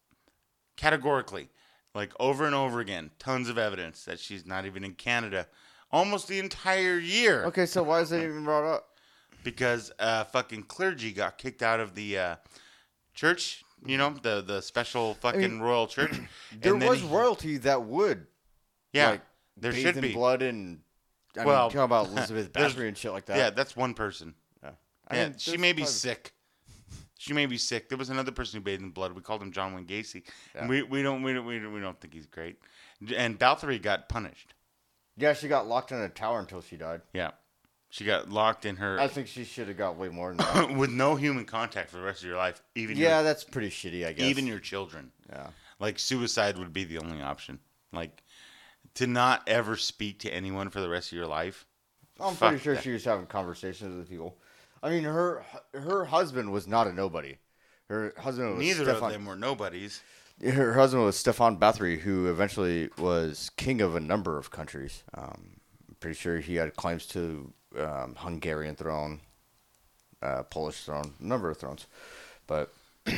categorically, like over and over again, tons of evidence that she's not even in Canada almost the entire year. Okay, so why is that even brought up? Because uh, fucking clergy got kicked out of the uh, church, you know, the the special fucking mean, royal church. There And then was he- royalty that would, yeah, like, there bathe should in be. blood and. I Well, mean, talking about Elizabeth there's- Bathory and shit like that. Yeah, that's one person. Yeah. I Yeah, mean, she there's may be probably- sick. She may be sick. There was another person who bathed in blood. We called him John Wayne Gacy. Yeah. And we we don't we don't we don't, we don't think he's great. And Bathory got punished. Yeah, she got locked in a tower until she died. Yeah, she got locked in her I think she should have got way more than that. with no human contact for the rest of your life. Even yeah, your, that's pretty shitty, I guess. even your children. Yeah. Like suicide would be the only option. Like to not ever speak to anyone for the rest of your life. I'm Fuck pretty sure that. she was having conversations with people. I mean, her her husband was not a nobody. Her husband was Neither Stefan, of them were nobodies. Her husband was Stefan Bathory, who eventually was king of a number of countries. Um, I'm pretty sure he had claims to um, Hungarian throne, uh, Polish throne, a number of thrones. But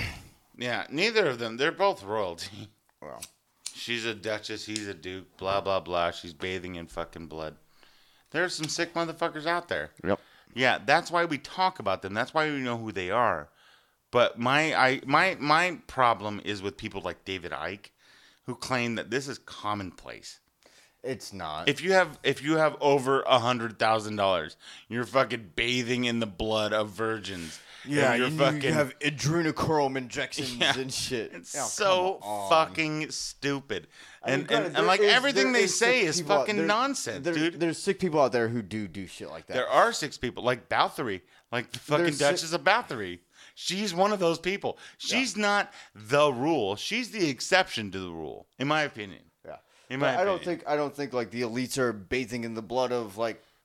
Yeah, neither of them. They're both royalty. well, She's a duchess. He's a duke. Blah blah blah. She's bathing in fucking blood. There's some sick motherfuckers out there. yep. Yeah, that's why we talk about them. That's why we know who they are. But my I my my problem is with people like David Icke, who claim that this is commonplace. It's not. If you have if you have over a hundred thousand dollars, you're fucking bathing in the blood of virgins. yeah, And you, you're you fucking have adrenochrome injections Yeah. and shit. It's Oh, so come on. fucking stupid. I mean, And granted, and, there and like is- everything there they is say sick is people out- fucking there- nonsense, there- dude. There's sick people out there who do do shit like that. There are six people like Bathory, like the fucking There's six- Duchess of Bathory. She's one of those people. She's not the rule. She's the exception to the rule, in my opinion. Yeah. In But my I don't opinion. think I don't think like the elites are bathing in the blood of like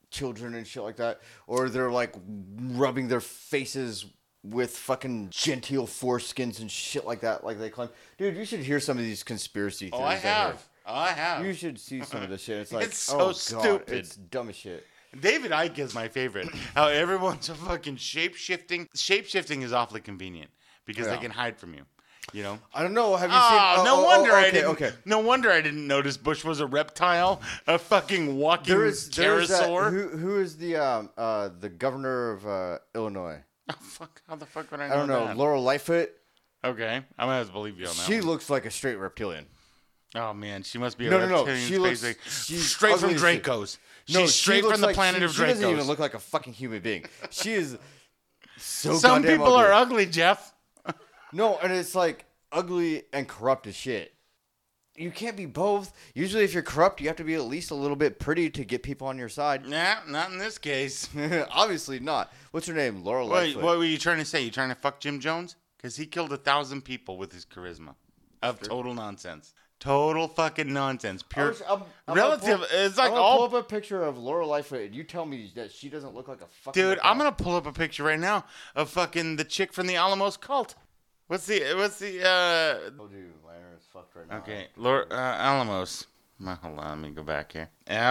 children and shit like that, or they're like rubbing their faces with fucking genteel foreskins and shit like that, like they claim. Dude, you should hear some of these conspiracy theories. Oh, I I hear. have. Oh, I have. You should see some of this shit. It's like, It's so oh, God, stupid. it's dumb as shit. David Icke is my favorite. How everyone's a fucking shape shifting. Shape shifting is awfully convenient because Yeah. they can hide from you. You know. I don't know. Have you Oh, seen? no oh, wonder oh, I okay, didn't. Okay. No wonder I didn't notice Bush was a reptile, a fucking walking There is there is that, pterosaur. who who is the um uh the governor of uh, Illinois? Oh, fuck! How the fuck would I know I don't know. that? Laura Lightfoot. Okay, I'm gonna have to believe you on that. She one. looks like a straight reptilian. Oh man, she must be a No, no, no. reptilian She looks- space- she's straight from ugly as shit. Dracos. No, She's she straight looks from the like planet she, of She Dracos. doesn't even look like a fucking human being. She is so Some goddamn people ugly. are ugly, Jeff. No, and it's like ugly and corrupt as shit. You can't be both. Usually, if you're corrupt, you have to be at least a little bit pretty to get people on your side. Nah, not in this case. Obviously not. What's her name? Laura Wait, Lightfoot. what were you trying to say? You trying to fuck Jim Jones? Because he killed a thousand people with his charisma of total nonsense. Total fucking nonsense. I Pure was- I'm- I'm relative. gonna pull- it's like I'm gonna all. pull up a picture of Laura Lightfoot, and you tell me that she doesn't look like a fucking. Dude, I'm reptile. gonna pull up a picture right now of fucking the chick from the Alamos cult. What's the what's the uh? Oh, dude, my hair is fucked right now. Okay, Lord, uh, Alamos. Uh, Hold on, let me go back here.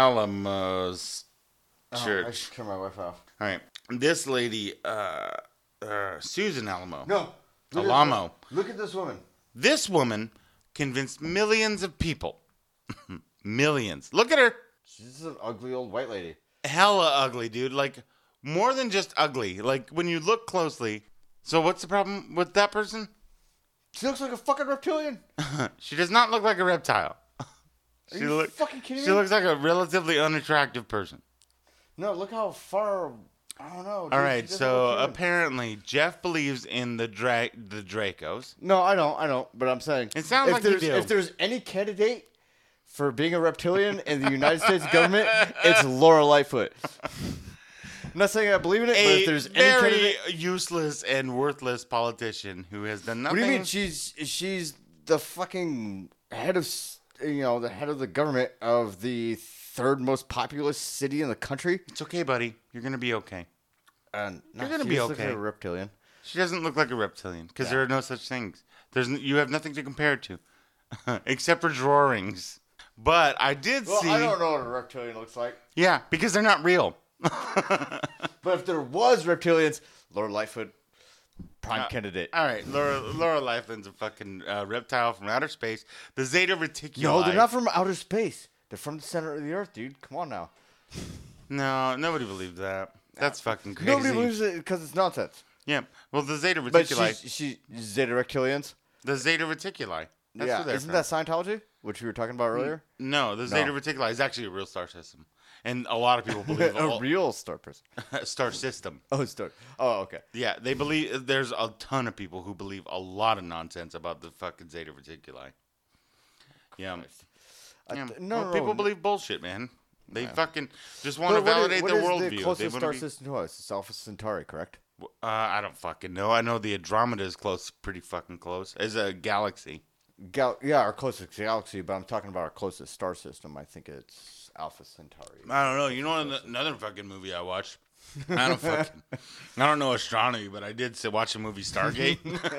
Alamos Oh, I Church. should turn my Wi-Fi off. All right, this lady, uh, uh, Susan Alamo. No. Look at Alamo. this- Look at this woman. This woman convinced millions of people. Millions. Look at her. She's an ugly old white lady. Hella ugly, dude. Like, more than just ugly. Like, when you look closely. So, what's the problem with that person? She looks like a fucking reptilian. She does not look like a reptile. Are She you look- fucking kidding She me? looks like a relatively unattractive person. No, look how far. I don't know. dude, All she right, doesn't so look human. apparently Jeff believes in the dra- the Dracos. No, I don't. I don't. But I'm saying It sounds if like you there's do. if there's any candidate for being a reptilian in the United States government, it's Laura Lightfoot. I'm not saying I believe in it, but A if there's any very candidate, useless and worthless politician who has done what nothing. do you mean? She's she's the fucking head of s- you know the head of the government of the third most populous city in the country. It's okay, buddy. You're gonna be okay. And You're gonna be okay. A reptilian. She doesn't look like a reptilian because Yeah. there are no such things. There's n- you have nothing to compare it to, except for drawings. But I did Well, see. I don't know what a reptilian looks like. Yeah, because they're not real. But if there was reptilians, Laura Lightfoot, prime Uh, candidate. All right, Laura Laura Lightfoot's a fucking uh, reptile from outer space. The Zeta Reticuli. No, they're not from outer space. They're from the center of the earth, dude. Come on now. No, nobody believes that. That's fucking crazy. Nobody believes it because it's nonsense. Yeah. Well, the Zeta But Reticuli. she's, she Zeta Reptilians. The Zeta Reticuli. That's yeah, where they're isn't from. that Scientology, which we were talking about earlier? No, the Zeta Reticuli is actually a real star system, and a lot of people believe a all, real star person. star system. Oh, star. Oh, okay. Yeah, they believe. There's a ton of people who believe a lot of nonsense about the fucking Zeta Reticuli. Yeah. I yeah. th- no, well, no, people no. believe bullshit, man. They fucking just want to But what is- validate what their is worldview. the They closest wanna star be- system to us? It's Alpha Centauri, correct? Uh, I don't fucking know. I know the Andromeda is close, pretty fucking close. As a galaxy. Gal- yeah, our closest galaxy, but I'm talking about our closest star system. I think it's Alpha Centauri. I don't know. You know an- another fucking movie I watched? I don't fucking. I don't know astronomy, but I did say, watch the movie Stargate.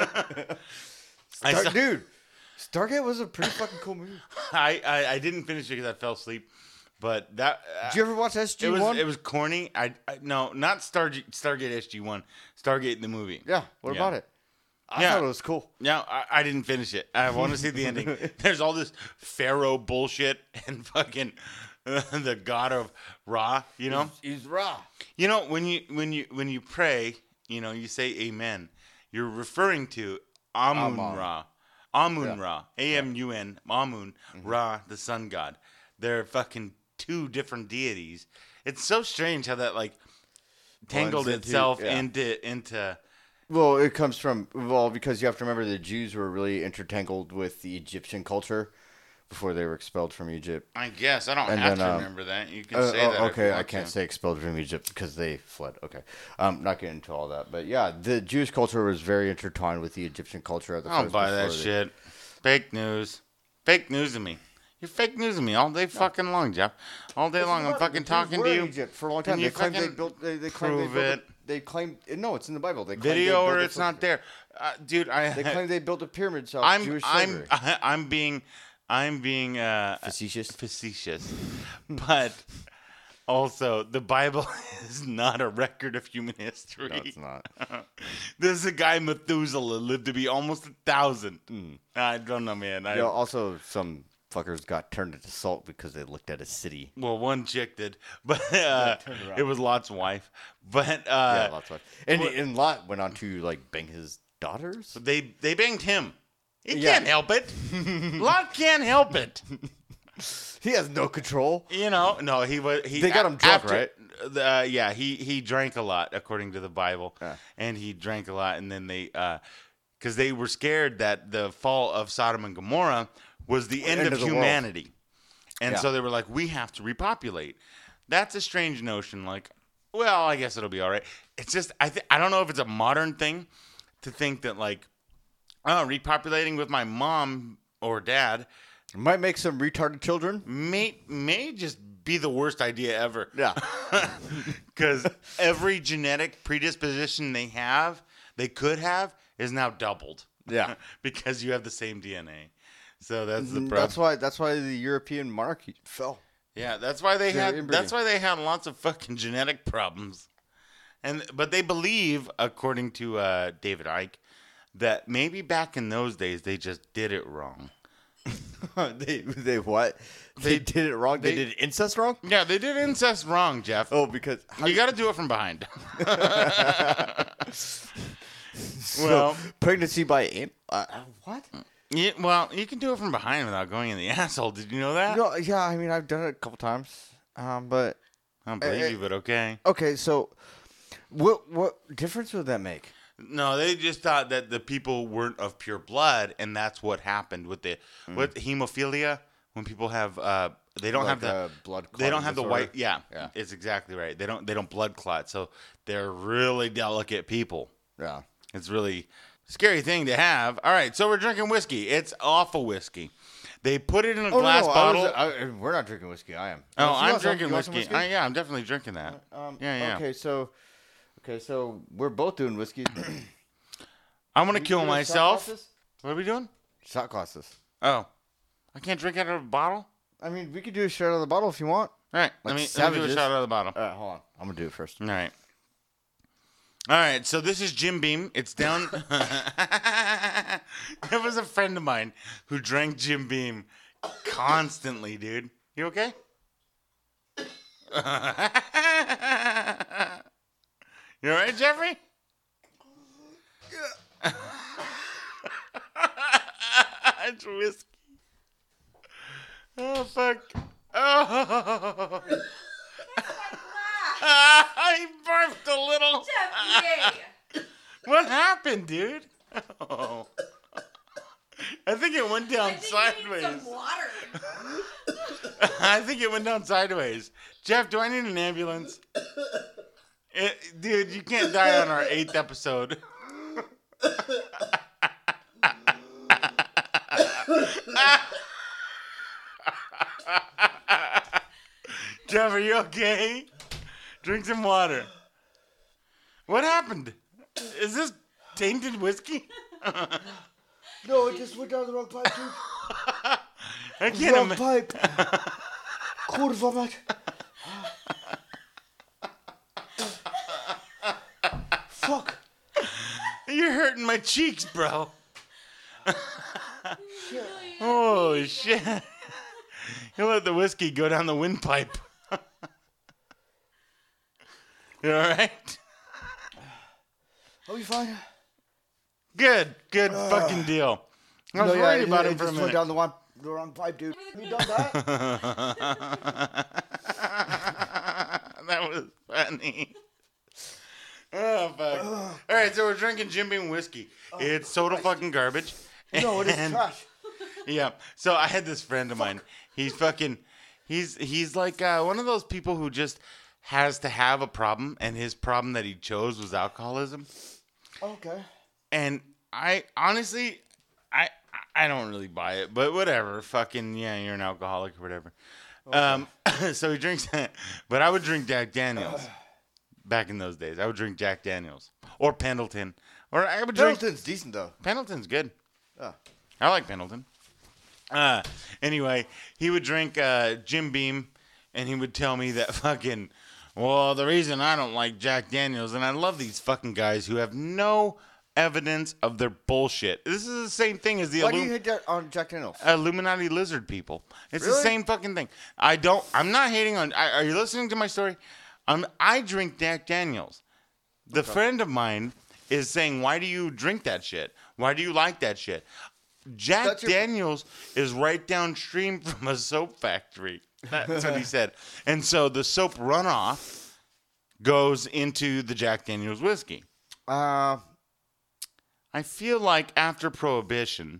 I, Star- saw- dude, Stargate was a pretty fucking cool movie. I, I I didn't finish it because I fell asleep. But that uh, Did you ever watch S G it was one? it was corny. I, I no, not Stargate Stargate S G one. Stargate the movie. Yeah. What Yeah. about it? I Yeah. thought it was cool. No, I, I didn't finish it. I want to see the ending. There's all this pharaoh bullshit and fucking uh, the god of Ra. You know. He's raw. You know, when you when you when you pray, you know, you say amen. You're referring to Amun Amun. Ra. Amun Yeah. Ra. A M U N. Amun Ra, the sun god. They're fucking two different deities. It's so strange how that like tangled Blends into- itself yeah. into into Well, it comes from well because you have to remember the Jews were really intertangled with the Egyptian culture before they were expelled from Egypt. I guess I don't And have then, to um, remember that. You can Uh, say oh, that. if you okay, I want can't to. say expelled from Egypt because they fled. Okay, um, not getting into all that, but yeah, the Jewish culture was very intertwined with the Egyptian culture at the I don't first buy that before they- shit. Fake news. Fake news to me. You're fake newsing me all day fucking long, Jeff. All day long, I'm What? fucking The Jews talking were to in you. Egypt for a long Can time. you They claim they fucking built. They, they claim they prove built. it? A, they claim no, it's in the Bible. They claim Video they or built it's a, not there, uh, dude. I They claim they built the pyramids off I'm Jewish I'm slavery. I'm being I'm being uh, Facetious. facetious, but also the Bible is not a record of human history. No, it's not. There's a guy Methuselah lived to be almost a thousand. I don't know, man. I, You know, also, some fuckers got turned into salt because they looked at a city. well, one chick did, but uh, turned around. it was Lot's wife. But Yeah, uh, lots of. And what- and Lot went on to like bang his daughters. they they banged him. He Yeah. can't help it. Lot can't help it. He has no control. You know, no, he was. He They got a- him drunk, after- right? Uh, yeah, he he drank a lot according to the Bible, Yeah. and he drank a lot, and then they, because they were scared that the fall of Sodom and Gomorrah was the end, end of, of the world. humanity, and Yeah. so they were like, we have to repopulate. That's a strange notion. Like, well, I guess it'll be all right. It's just I th- I don't know if it's a modern thing to think that like, oh, repopulating with my mom or dad Might make some retarded children. may may just be the worst idea ever. Yeah. Because every genetic predisposition they have, they could have, is now doubled. Yeah. Because you have the same D N A. So that's the Mm, problem. That's why. That's why the European monarchy fell. Yeah, that's why they They're had. inbreeding. That's why they had lots of fucking genetic problems. And but they believe, according to uh, David Icke, that maybe back in those days they just did it wrong. they they what? They, did it wrong. They, they- did incest wrong. Yeah, they did incest wrong, Jeff. Oh, because how You got to do it from behind. so, well, pregnancy by an- uh, uh, what? yeah, well, you can do it from behind without going in the asshole. Did you know that? No, yeah. I mean, I've done it a couple times. Um, but I don't believe Uh, you, but okay. okay. So, what what difference would that make? No, they just thought that the people weren't of pure blood, and that's what happened with the with hemophilia. When people have, uh, they don't Like, have the uh, blood. they don't clotting have the disorder? white. Yeah, Yeah. it's exactly right. They don't they don't blood clot, so they're really delicate people. Yeah. It's really scary thing to have. All right, so we're drinking whiskey. It's awful whiskey. They put it in a Oh, glass no, no, I bottle. was- I- we're not drinking whiskey. I am. oh, You I'm want some? drinking You want some whiskey. I, yeah, I'm definitely drinking that. Um, yeah, yeah. Okay, so, okay, so we're both doing whiskey. I'm gonna You kill doing shot myself. glasses? What are we doing? Shot glasses. Oh, I can't drink out of a bottle. I mean, we could do a shot out of the bottle if you want. All right, Like let me, let me do a savages. shot out of the bottle. All right, hold on. I'm gonna do it first. All right. All right, so this is Jim Beam. It's down. There was a friend of mine who drank Jim Beam constantly, dude. You okay? You all right, Jeffrey? It's whiskey. Oh, fuck. Oh. I burped a little. Jeffrey! What happened, dude? Oh. I think it went down I think sideways. you need some water. I think it went down sideways. Jeff, do I need an ambulance? It- dude, you can't die on our eighth episode. Jeff, are you okay? Drink some water. What happened? Is this tainted whiskey? No, it just went down the wrong pipe, dude. I can't Wrong ima- pipe. Kurwa mać. Fuck. You're hurting my cheeks, bro. Shit. Oh, shit. You let the whiskey go down the windpipe. You all right? Are we fine? Good, good fucking deal. I was No, yeah, worried it- about it him for a just went minute. down the, one, the wrong pipe, dude. You done that? That was funny. Oh, fuck. All right, so we're drinking Jim Beam whiskey. It's total fucking garbage. No, it is And- trash. Yeah. So I had this friend of mine. He's fucking. He's he's like uh, one of those people who just has to have a problem, and his problem that he chose was alcoholism. Okay. And I honestly, I I don't really buy it, but whatever. Fucking yeah, you're an alcoholic or whatever. Um, so he drinks that, but I would drink Jack Daniels. Back in those days, I would drink Jack Daniels or Pendleton, or I would drink. Pendleton's decent though. Pendleton's good. Oh. I like Pendleton. Uh, anyway, he would drink uh, Jim Beam, and he would tell me that fucking. Well, the reason I don't like Jack Daniels, and I love these fucking guys who have no evidence of their bullshit. This is the same thing as the Why do Illum- you hate that on Jack Daniels? Illuminati lizard people. It's the Really? same fucking thing. I don't. I'm not hating on. I, are you listening to my story? Um, I drink Jack Daniels. The friend of mine is saying, "Why do you drink that shit? Why do you like that shit?" Jack That's your- Daniels is right downstream from a soap factory. That's what he said. And so the soap runoff goes into the Jack Daniels whiskey. Uh, I feel like after Prohibition,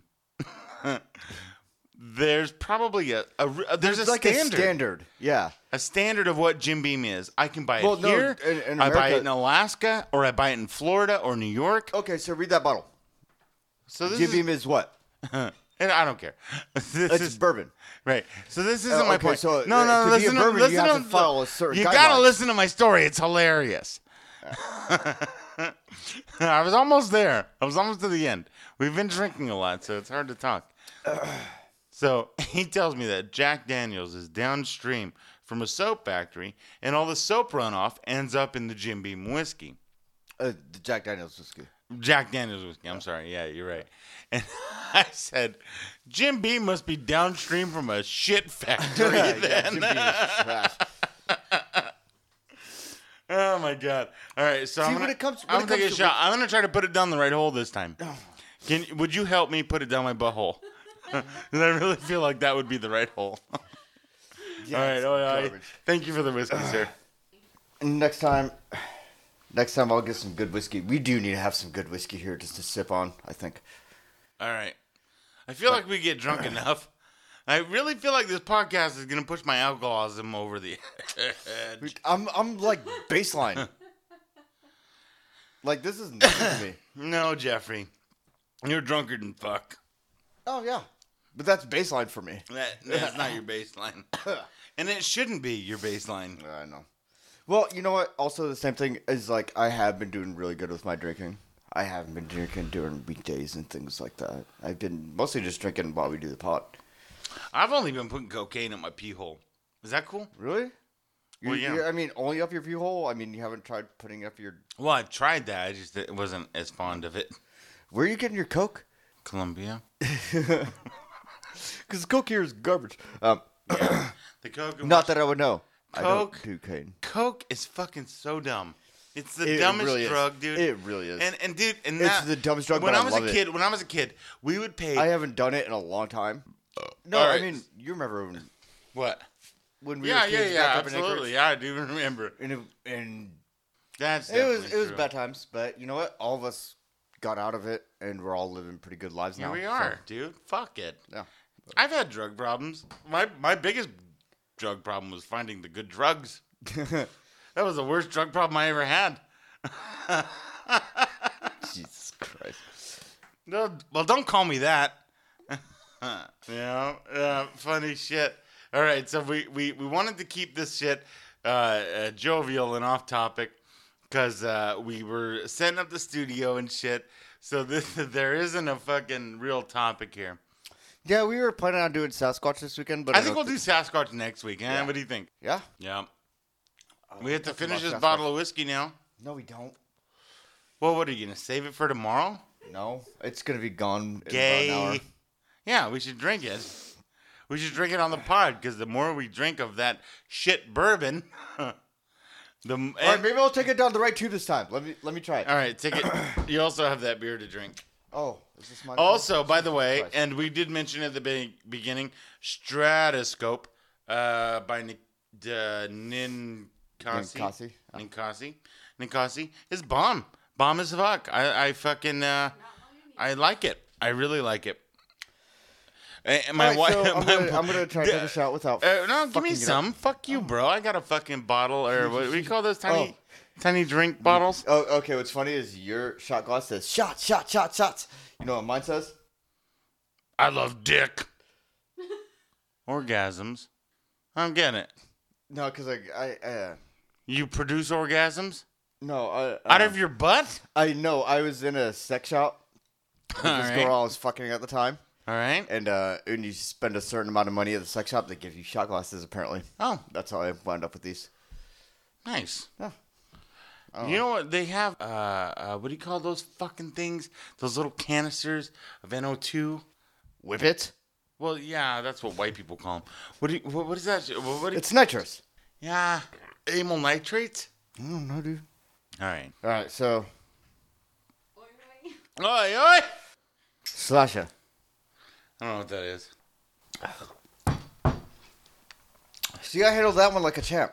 there's probably a, a, a there's a like standard, a standard. Yeah. a standard of what Jim Beam is. I can buy it Well, no, here, in- in I buy it America- in Alaska, or I buy it in Florida or New York. Okay, so read that bottle. So this Jim is, Beam is what? and I don't care. this It's is bourbon. right. So this isn't Uh, my okay, point. so, no, uh, no, to no. be a Listen, bourbon, listen you have to- to follow a certain You gotta guidelines. listen to my story. It's hilarious. I was almost there. I was almost to the end. We've been drinking a lot, so it's hard to talk. So he tells me that Jack Daniels is downstream from a soap factory, and all the soap runoff ends up in the Jim Beam whiskey. Uh, the Jack Daniels whiskey. Jack Daniels whiskey. I'm sorry. Yeah, you're right. And I said, Jim Beam must be downstream from a shit factory Yeah, then. Jim Beam is trash. Oh my god! All right, so See, I'm when gonna, it comes- when I'm it gonna take a comes to shot. I'm gonna try to put it down the right hole this time. Can would you help me put it down my butthole? And I really feel like that would be the right hole. Yeah, All right, it's oh, yeah, I- garbage. thank you for the whiskey, sir. Next time, next time I'll get some good whiskey. We do need to have some good whiskey here just to sip on, I think. All right, I feel like we get drunk enough. I really feel like this podcast is gonna push my alcoholism over the edge. I'm I'm like baseline. Like this is nothing to me. No, Jeffrey, you're drunker than fuck. Oh yeah, but that's baseline for me. That, that's not your baseline, and it shouldn't be your baseline. I know. Well, you know what? Also, the same thing is like I have been doing really good with my drinking. I haven't been drinking during weekdays and things like that. I've been mostly just drinking while we do the pod. I've only been putting cocaine in my pee hole. Is that cool? Really? You, Well, yeah. you- I mean, only up your view hole. I mean, you haven't tried putting up your. Well, I've tried that. I just it wasn't as fond of it. Where are you getting your coke? Colombia. Because coke here is garbage. Um, The coke. not that I would know. Coke? I don't do cane. Coke is fucking so dumb. It's the It dumbest really is. drug, dude. It really is. And and dude, and It's that, the dumbest drug, When but I I was love a it. kid, when I was a kid, we would pay. I haven't done it in a long time. No, all I right. mean, you remember when, what? when we Yeah, were yeah, kids yeah, back up in absolutely. Anchorage? Yeah, I do remember. And it, and That's it was definitely it was true. bad times, but you know what? All of us got out of it, and we're all living pretty good lives Here now. we so, are, dude. Fuck it. yeah. I've had drug problems. My my biggest drug problem was finding the good drugs. That was the worst drug problem I ever had. Jesus Christ. No, well, don't call me that. yeah, yeah, funny shit. All right, so we, we, we wanted to keep this shit uh, uh, jovial and off topic because uh, we were setting up the studio and shit. So this, there isn't a fucking real topic here. Yeah, we were planning on doing Sasquatch this weekend, but I I think we'll don't do Sasquatch next week. Eh? Yeah. What do you think? Yeah. Yeah. We have to talk finish about this Sasquatch. bottle of whiskey now. No, we don't. Well, what are you going to save it for tomorrow? No, it's gonna be gone in Gay. about an hour. Yeah, we should drink it. We should drink it on the pod because the more we drink of that shit bourbon, the All right, maybe I'll take it down the right tube this time. Let me let me try it. all right, take it. You also have that beer to drink. Oh, is this mine? Also, by the way, Christ. and we did mention at the be- beginning, Stratoscope uh, by Nick, uh, Ninkasi. Ninkasi, oh. Ninkasi. Ninkasi is bomb. Bomb as fuck. I, I fucking, uh, I like it. I really like it. And my All right, wife. so I'm, my gonna, wi- I'm gonna try to take a shot without. Uh, no, give me fucking it some. up. Fuck you, bro. I got a fucking bottle, or what do we call those tiny, Oh. tiny drink bottles? Oh, okay. What's funny is your shot glass says shot, shot, shot, shots. You know what mine says? I love dick. Orgasms. I don't get it. No, because I, I, uh, You produce orgasms no, I, out uh, of your butt? I know. I was in a sex shop with All this right. girl I was fucking at the time, All right. and uh, when you spend a certain amount of money at the sex shop, they give you shot glasses. Apparently, Oh, that's how I wound up with these. nice. Yeah. Oh. You know what they have? Uh, uh, what do you call those fucking things? Those little canisters of N O two. Whippets? Well, yeah, that's what white people call them. What do you, what, what is that? What, what do you, It's nitrous. yeah, amyl nitrate. I don't know, dude. All right. All right, so Oing, oing. Oi, oi. Slasha. I don't know what that is. See, I handled that one like a champ.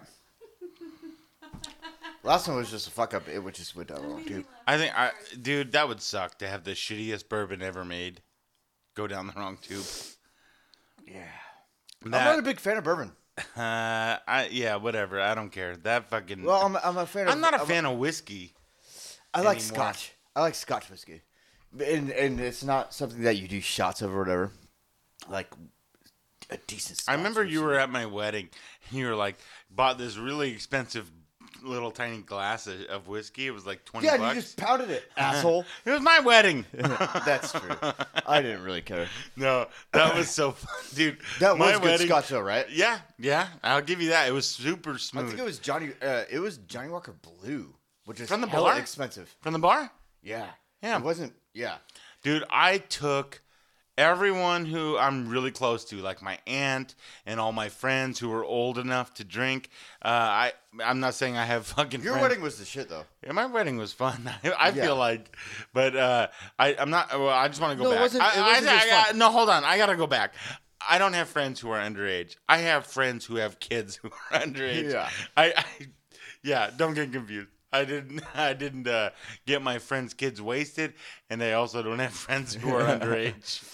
Last one was just a fuck up. It would just went down wrong, too. I think, I, dude, that would suck to have the shittiest bourbon ever made go down the wrong tube. Yeah. I'm That- not a big fan of bourbon. Uh, I yeah, whatever. I don't care. That fucking. Well, I'm, I'm a fan of. I'm not a I'm fan of whiskey. I like anymore. Scotch. I like Scotch whiskey, and and it's not something that you do shots of or whatever. Like a decent. Scotch I remember you whiskey. were at my wedding. And you were like, bought this really expensive little tiny glass of, of whiskey. It was like twenty Yeah, and bucks. you just pounded it, asshole. It was my wedding. That's true. I didn't really care. No, that was so fun, dude. That my was good wedding, Scotch, though, right? Yeah, yeah. I'll give you that. It was super I smooth. think it was Johnny. Uh, it was Johnny Walker Blue, which is From the hella bar? expensive. From the bar? Yeah. Yeah. It wasn't. Yeah. Dude, I took everyone who I'm really close to, like my aunt and all my friends who were old enough to drink. Uh, I, I'm not saying I have fucking Your friends. wedding was the shit, though. Yeah, my wedding was fun. I, I Yeah. feel like, but uh, I, I'm not. Well, I just want to go No, it back. wasn't- I, it wasn't I, as I got- fun. no, hold on. I gotta go back. I don't have friends who are underage. I have friends who have kids who are underage. Yeah. I, I yeah. Don't get confused. I didn't. I didn't uh, get my friends' kids wasted, and I also don't have friends who are underage.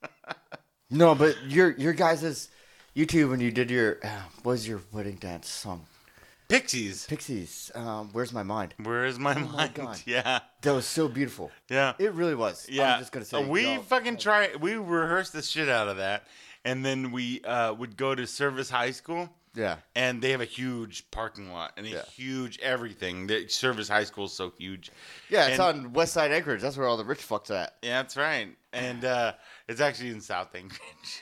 No, but your your guys' YouTube when you did your uh, what was your wedding dance song? Pixies. Pixies. Um, Where's my mind? Where is my Oh my mind? God. Yeah. That was so beautiful. Yeah. It really was. Yeah, I'm just gonna say. Uh, we yo, fucking try. We rehearsed the shit out of that, and then we uh, would go to Service High School, Yeah. and they have a huge parking lot and a Yeah. huge everything. The Service High School is so huge. Yeah, it's And- on West Side Anchorage. That's where all the rich fucks at. Yeah, that's right. And uh, it's actually in South Anchorage.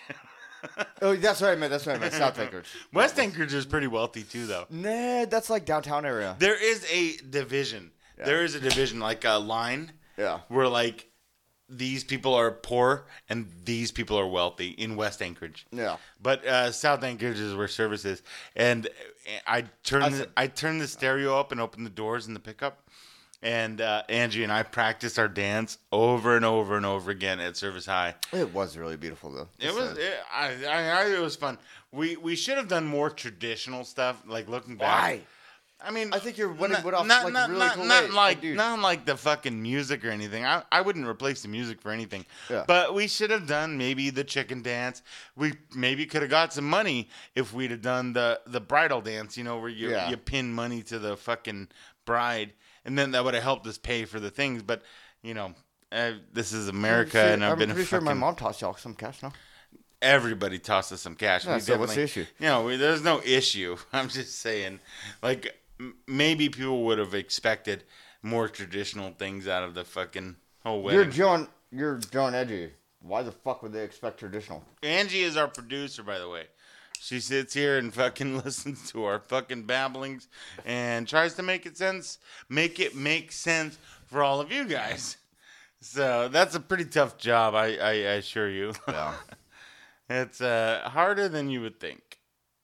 Oh, that's what I meant. That's what I meant. South Anchorage. West Anchorage is pretty wealthy too, though. Nah, that's like downtown area. There is a division. Yeah. There is a division, like a line, Yeah. where like these people are poor and these people are wealthy in West Anchorage. Yeah. But uh, South Anchorage is where service is, and I I turned the, said- I turned the stereo up and opened the doors in the pickup, and uh, Angie and I practiced our dance over and over and over again at Service High. It was really beautiful though. It was So- it, I, I, I it was fun. We we should have done more traditional stuff. Like looking back, Why? I mean, I think your wedding not, went off, not, like, not, really not, cool not way. like Like, dude. not like the fucking music or anything. I, I wouldn't replace the music for anything. Yeah. But we should have done maybe the chicken dance. We maybe could have got some money if we'd have done the, the bridal dance. You know, where you Yeah. you pin money to the fucking bride, and then that would have helped us pay for the things. But you know, uh, this is America, I'm and I've I'm been a pretty sure my fucking- mom tossed y'all some cash now. Everybody tossed us some cash. Yeah, We so what's the definitely- issue? You know, we, there's no issue. I'm just saying, like, m- maybe people would have expected more traditional things out of the fucking whole You're wedding. John. You're John Edgy. Why the fuck would they expect traditional? Angie is our producer, by the way. She sits here and fucking listens to our fucking babblings and tries to make it sense, make it make sense for all of you guys. So that's a pretty tough job, I, I, I assure you. Yeah. It's uh, harder than you would think.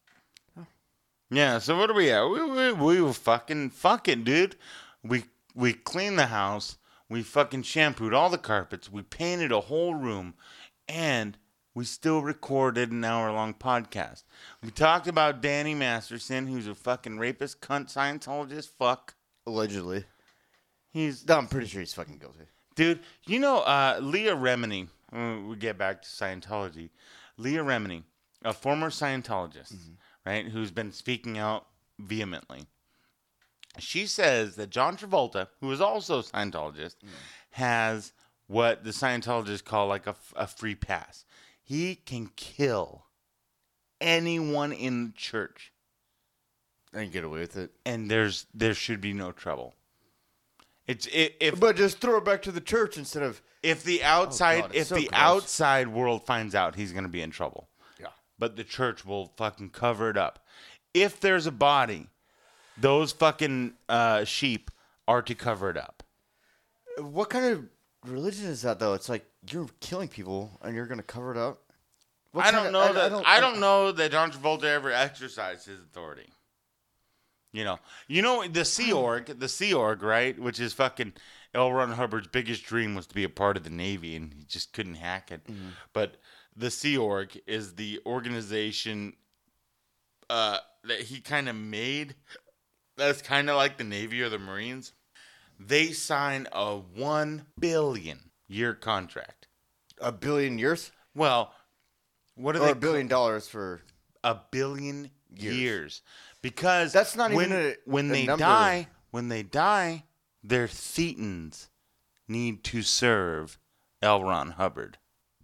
Yeah, so what are we at? We, we, we were fucking fucking, dude. We we cleaned the house. We fucking shampooed all the carpets. We painted a whole room. And we still recorded an hour-long podcast. We talked about Danny Masterson, who's a fucking rapist, cunt, Scientologist, fuck. Allegedly. He's, No, I'm pretty sure he's fucking guilty. dude, you know, uh, Leah Remini, when we get back to Scientology, Leah Remini, a former Scientologist, right, who's been speaking out vehemently. She says that John Travolta, who is also a Scientologist, has what the Scientologists call like a, a free pass. He can kill anyone in the church, And get away with it. and there's there should be no trouble. It's it, if But just throw it back to the church instead of. if the outside God, it's if so the gross. outside world finds out, he's gonna be in trouble. Yeah. But the church will fucking cover it up. If there's a body, those fucking uh, sheep are to cover it up. What kind of religion is that, though? It's like you're killing people and you're going to cover it up? What I kind don't of- know I- that. I I don't- don't, I- know that John Travolta ever exercised his authority. You know, you know the Sea Org, the Sea Org, right? Which is fucking L. Ron Hubbard's biggest dream was to be a part of the Navy, and he just couldn't hack it. Mm-hmm. But the Sea Org is the organization uh, that he kind of made. That's kind of like the Navy or the Marines. They sign a one billion year contract. A billion years? Well, what are Or they? a billion dollars for. a billion years. Years. Because That's not when, even a- when a they number. die, when they die, their thetans need to serve L. Ron Hubbard.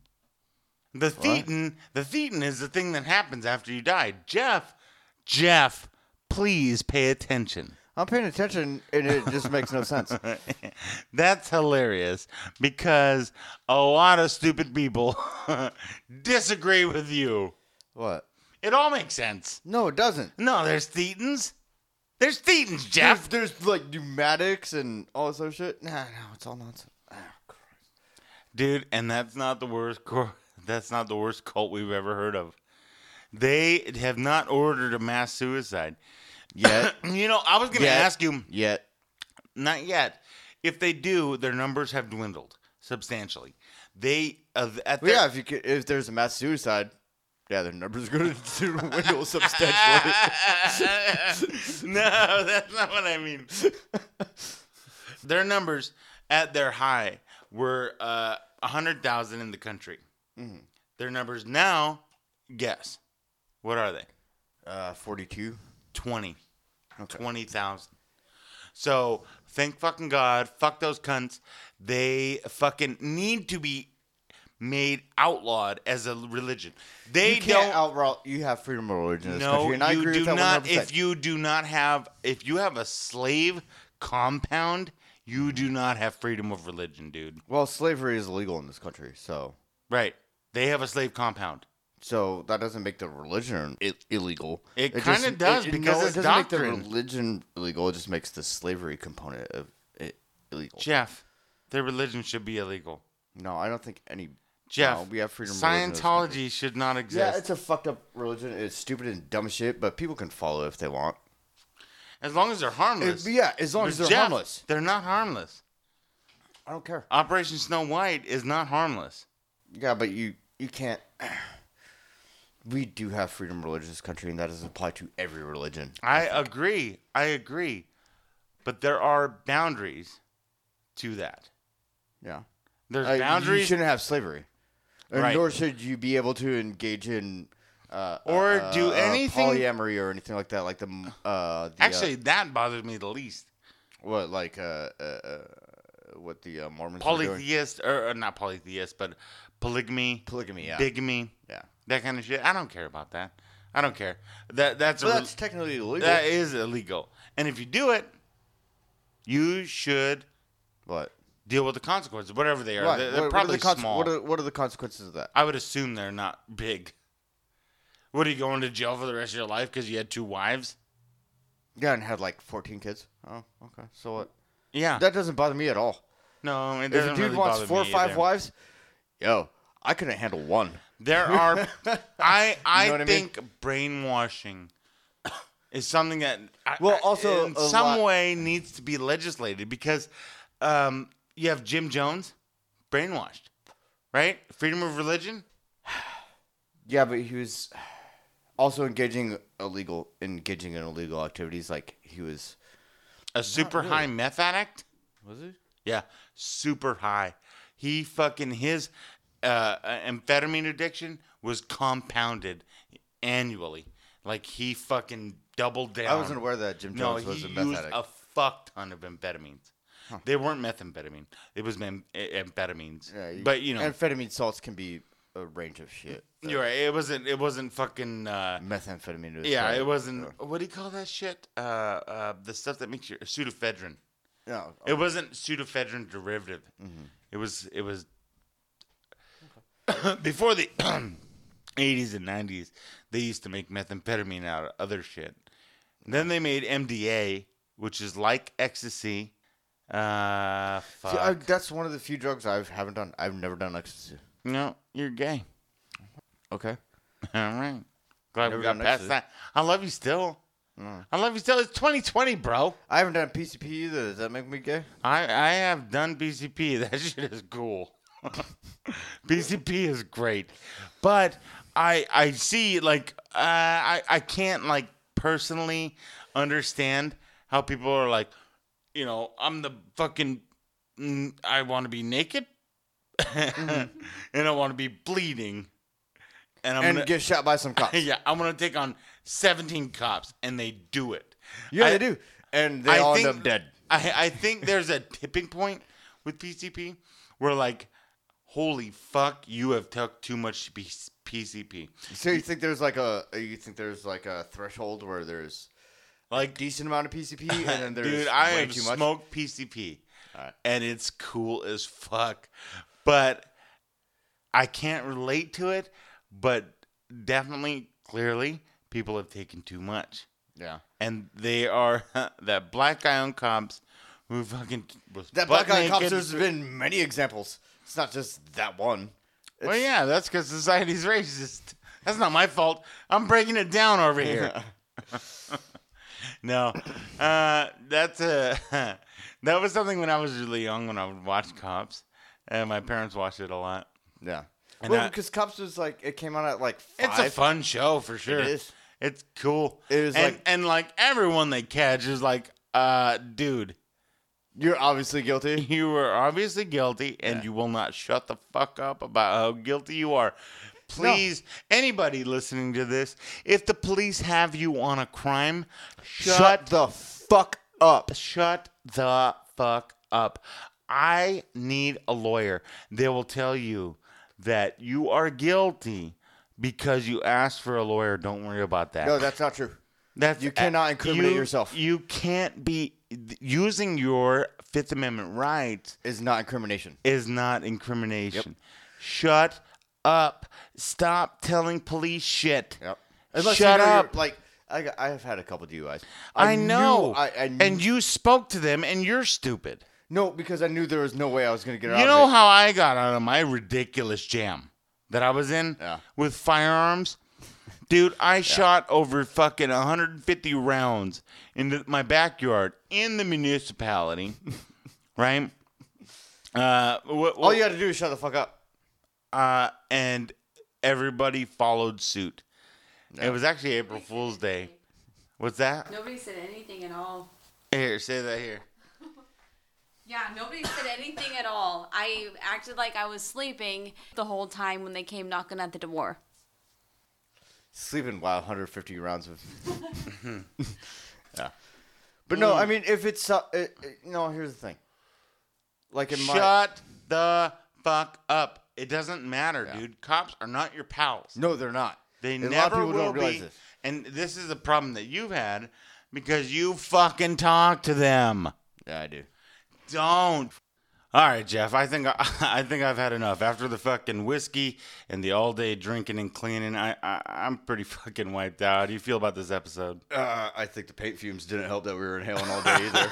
The thetan, the thetan is the thing that happens after you die. Jeff, Jeff, please pay attention. I'm paying attention and it just makes no sense. That's hilarious because a lot of stupid people disagree with you. What? It all makes sense. No, it doesn't. No, there's thetans. There's thetans, Jeff. There's, there's like pneumatics and all this other shit. Nah, no, it's all nonsense. Ah, Christ. Dude, and that's not the worst cor- that's not the worst cult we've ever heard of. They have not ordered a mass suicide. Yet. You know, I was going to Yet. ask you, Yet. not yet. If they do, their numbers have dwindled substantially. They uh, at Well, their, yeah, if you could, if there's a mass suicide, yeah, their numbers are going to dwindle substantially. No, that's not what I mean. Their numbers at their high were uh, one hundred thousand in the country. Mm-hmm. Their numbers now, guess. What are they? Uh, forty-two. twenty. Okay. twenty thousand. So, thank fucking God. Fuck those cunts. They fucking need to be made outlawed as a religion. They You can't don't. outright. You have freedom of religion in this No, country, and I you agree do with that not. one hundred percent. If you do not have, if you have a slave compound, you do not have freedom of religion, dude. Well, slavery is illegal in this country, so Right? They have a slave compound. so that doesn't make the religion I- illegal. It just- kinda does, it- because no, it's it doesn't doctrine. make the religion illegal. It just makes the slavery component of it illegal. Jeff, their religion should be illegal. No, I don't think any. Jeff, no, we have freedom of religion in this country. Scientology should not Yeah, exist. it's a fucked up religion. It's stupid and dumb as shit, but people can follow it if they want. As long as they're harmless. It- yeah, as long But as they're Jeff, harmless. They're not harmless. I don't care. Operation Snow White is not harmless. Yeah, but you you can't. We do have freedom of religion in this country, and that doesn't apply to every religion. I agree. I agree. But there are boundaries to that. Yeah. There's Uh, You boundaries. shouldn't have slavery. And Right. Nor should you be able to engage in uh, Or uh, do uh, anything- polyamory or anything like that. Like the uh, the, Actually, that bothers me the least. uh, what like uh, uh, uh, what the uh, Mormons are doing. Polytheist, or, or not polytheist, but polygamy, Polygamy, yeah, bigamy, yeah. that kind of shit. I don't care about that. I don't care. That that's But a, that's technically illegal. that is illegal. And if you do it, you should what? deal with the consequences, whatever they are. Right. They're, What- they're what are probably the conse- small. What are, what are the consequences of that? I would assume they're not big. What, are you going to jail for the rest of your life because you had two wives? Yeah, and had like fourteen kids. Oh, okay. So what? Yeah. That doesn't bother me at all. no, it If doesn't a dude really wants bother four or me five either. wives, yo, I couldn't handle one. There are, I I know what I mean? think brainwashing is something that I, Well, I- also in a some lot- way needs to be legislated because um, you have Jim Jones brainwashed, right? Freedom of religion. Yeah, but he was also engaging illegal, engaging in illegal activities. Like he was. A super really. high meth addict. Was he? Yeah, super high. He fucking his uh, amphetamine addiction was compounded annually. Like he fucking doubled down. I wasn't aware that Jim No, Jones was he a meth used addict. a fuck ton of amphetamines. They weren't methamphetamine. It was mem- amphetamines. Yeah, you- but you know, amphetamine salts can be a range of shit. So you're right. It wasn't. It wasn't fucking. Uh, methamphetamine. Is yeah, right. it wasn't. So- What do you call that shit? Uh, uh, the stuff that makes you pseudoephedrine. No, It wasn't pseudoephedrine derivative. Mm-hmm. It was. It was before the eighties and nineties. They used to make methamphetamine out of other shit. Then they made M D A, which is like ecstasy. Uh, fuck. See, I, that's one of the few drugs I haven't done. I've never done ecstasy. No, you're gay. Okay. All right. Glad Never we got done past ecstasy. that. I love you still. Mm. I love you still. It's twenty twenty, bro. I haven't done P C P either. Does that make me gay? I I have done P C P. That shit is cool. P C P is great, but I I see like uh, I I can't like personally understand how people are like, you know, I'm the fucking mm, I want to be naked, and I want to be bleeding, and I'm And gonna, get shot by some cops. yeah, I'm gonna take on seventeen cops, and they do it. Yeah, I- they do. And they I all think- end up dead. I I think there's a tipping point with P C P where like, holy fuck, you have took too much P C P. So you think there's like a you think there's like a threshold where there's Like, decent amount of P C P and then there's dude, I way have too much? smoked P C P, Alright. and it's cool as fuck. But I can't relate to it. But definitely, clearly, people have taken too much. Yeah. And they are that black guy on cops who fucking was That butt black guy cops, naked. there's been many examples. It's not just that one. Well, yeah, that's because society's racist. That's not my fault. I'm breaking it down over here. No, uh, that's a that was something when I was really young when I would watch Cops, and my parents watched it a lot. Yeah. And well, that- because Cops was like, it came out at like five. It's a fun show for sure. It is. It's cool. It is and, like- and like everyone they catch is like, uh, dude, You're obviously guilty. you were obviously guilty, and Yeah. you will not shut the fuck up about how guilty you are. Please, anybody listening to this, if the police have you on a crime, Shut, shut the fuck up. Shut the fuck up. I need a lawyer. They will tell you that you are guilty because you asked for a lawyer. Don't worry about that. No, that's not true. That's you cannot incriminate you- yourself. You can't be using your Fifth Amendment rights Is not incrimination. is not incrimination. Shut up. Stop telling police shit. Yep. Shut you know you're- up. Like I, got- I have had a couple D U Is. I, knew- know. I, I knew, and you spoke to them, and you're stupid. no, because I knew there was no way I was gonna get out You of know it. how I got out of my ridiculous jam that I was in Yeah. with firearms? Dude, I shot over fucking one hundred fifty rounds into my backyard in the municipality, right? Uh, wh- wh- All you had to do is shut the fuck up. uh, and everybody followed suit. It was actually April Fool's Day. What's that? Nobody said anything at all. Here, say that here. Yeah, nobody said anything at all. I acted like I was sleeping the whole time when they came knocking at the door. Sleeping while one hundred fifty rounds of. Yeah. But no, I mean, if it's uh, it, it, no, here's the thing. Like in my Shut the fuck up. It doesn't matter, Yeah. dude. Cops are not your pals. no, they're not. They And a never lot of people will don't realize be. this. And this is a problem that you've had because you fucking talk to them. Yeah, I do. Don't. All right, Jeff. I think I, I think I've had enough. After the fucking whiskey and the all day drinking and cleaning, I, I I'm pretty fucking wiped out. How do you feel about this episode? Uh, I think the paint fumes didn't help that we were inhaling all day either.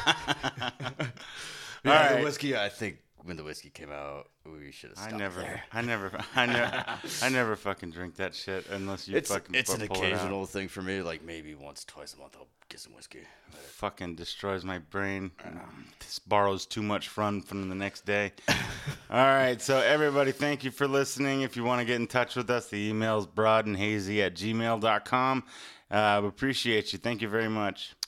yeah, All right. the whiskey. I think when the whiskey came out, we should have I stopped never, there. I never, I never, I never fucking drink that shit unless you It's fucking it's pu- an pull it out. occasional thing for me. Like maybe once, twice a month, I'll get some whiskey. Fucking destroys my brain. This borrows too much fun from the next day. All right, so everybody, thank you for listening. If you want to get in touch with us, the email is broadandhazy at gmail dot com. Uh, we appreciate you. Thank you very much.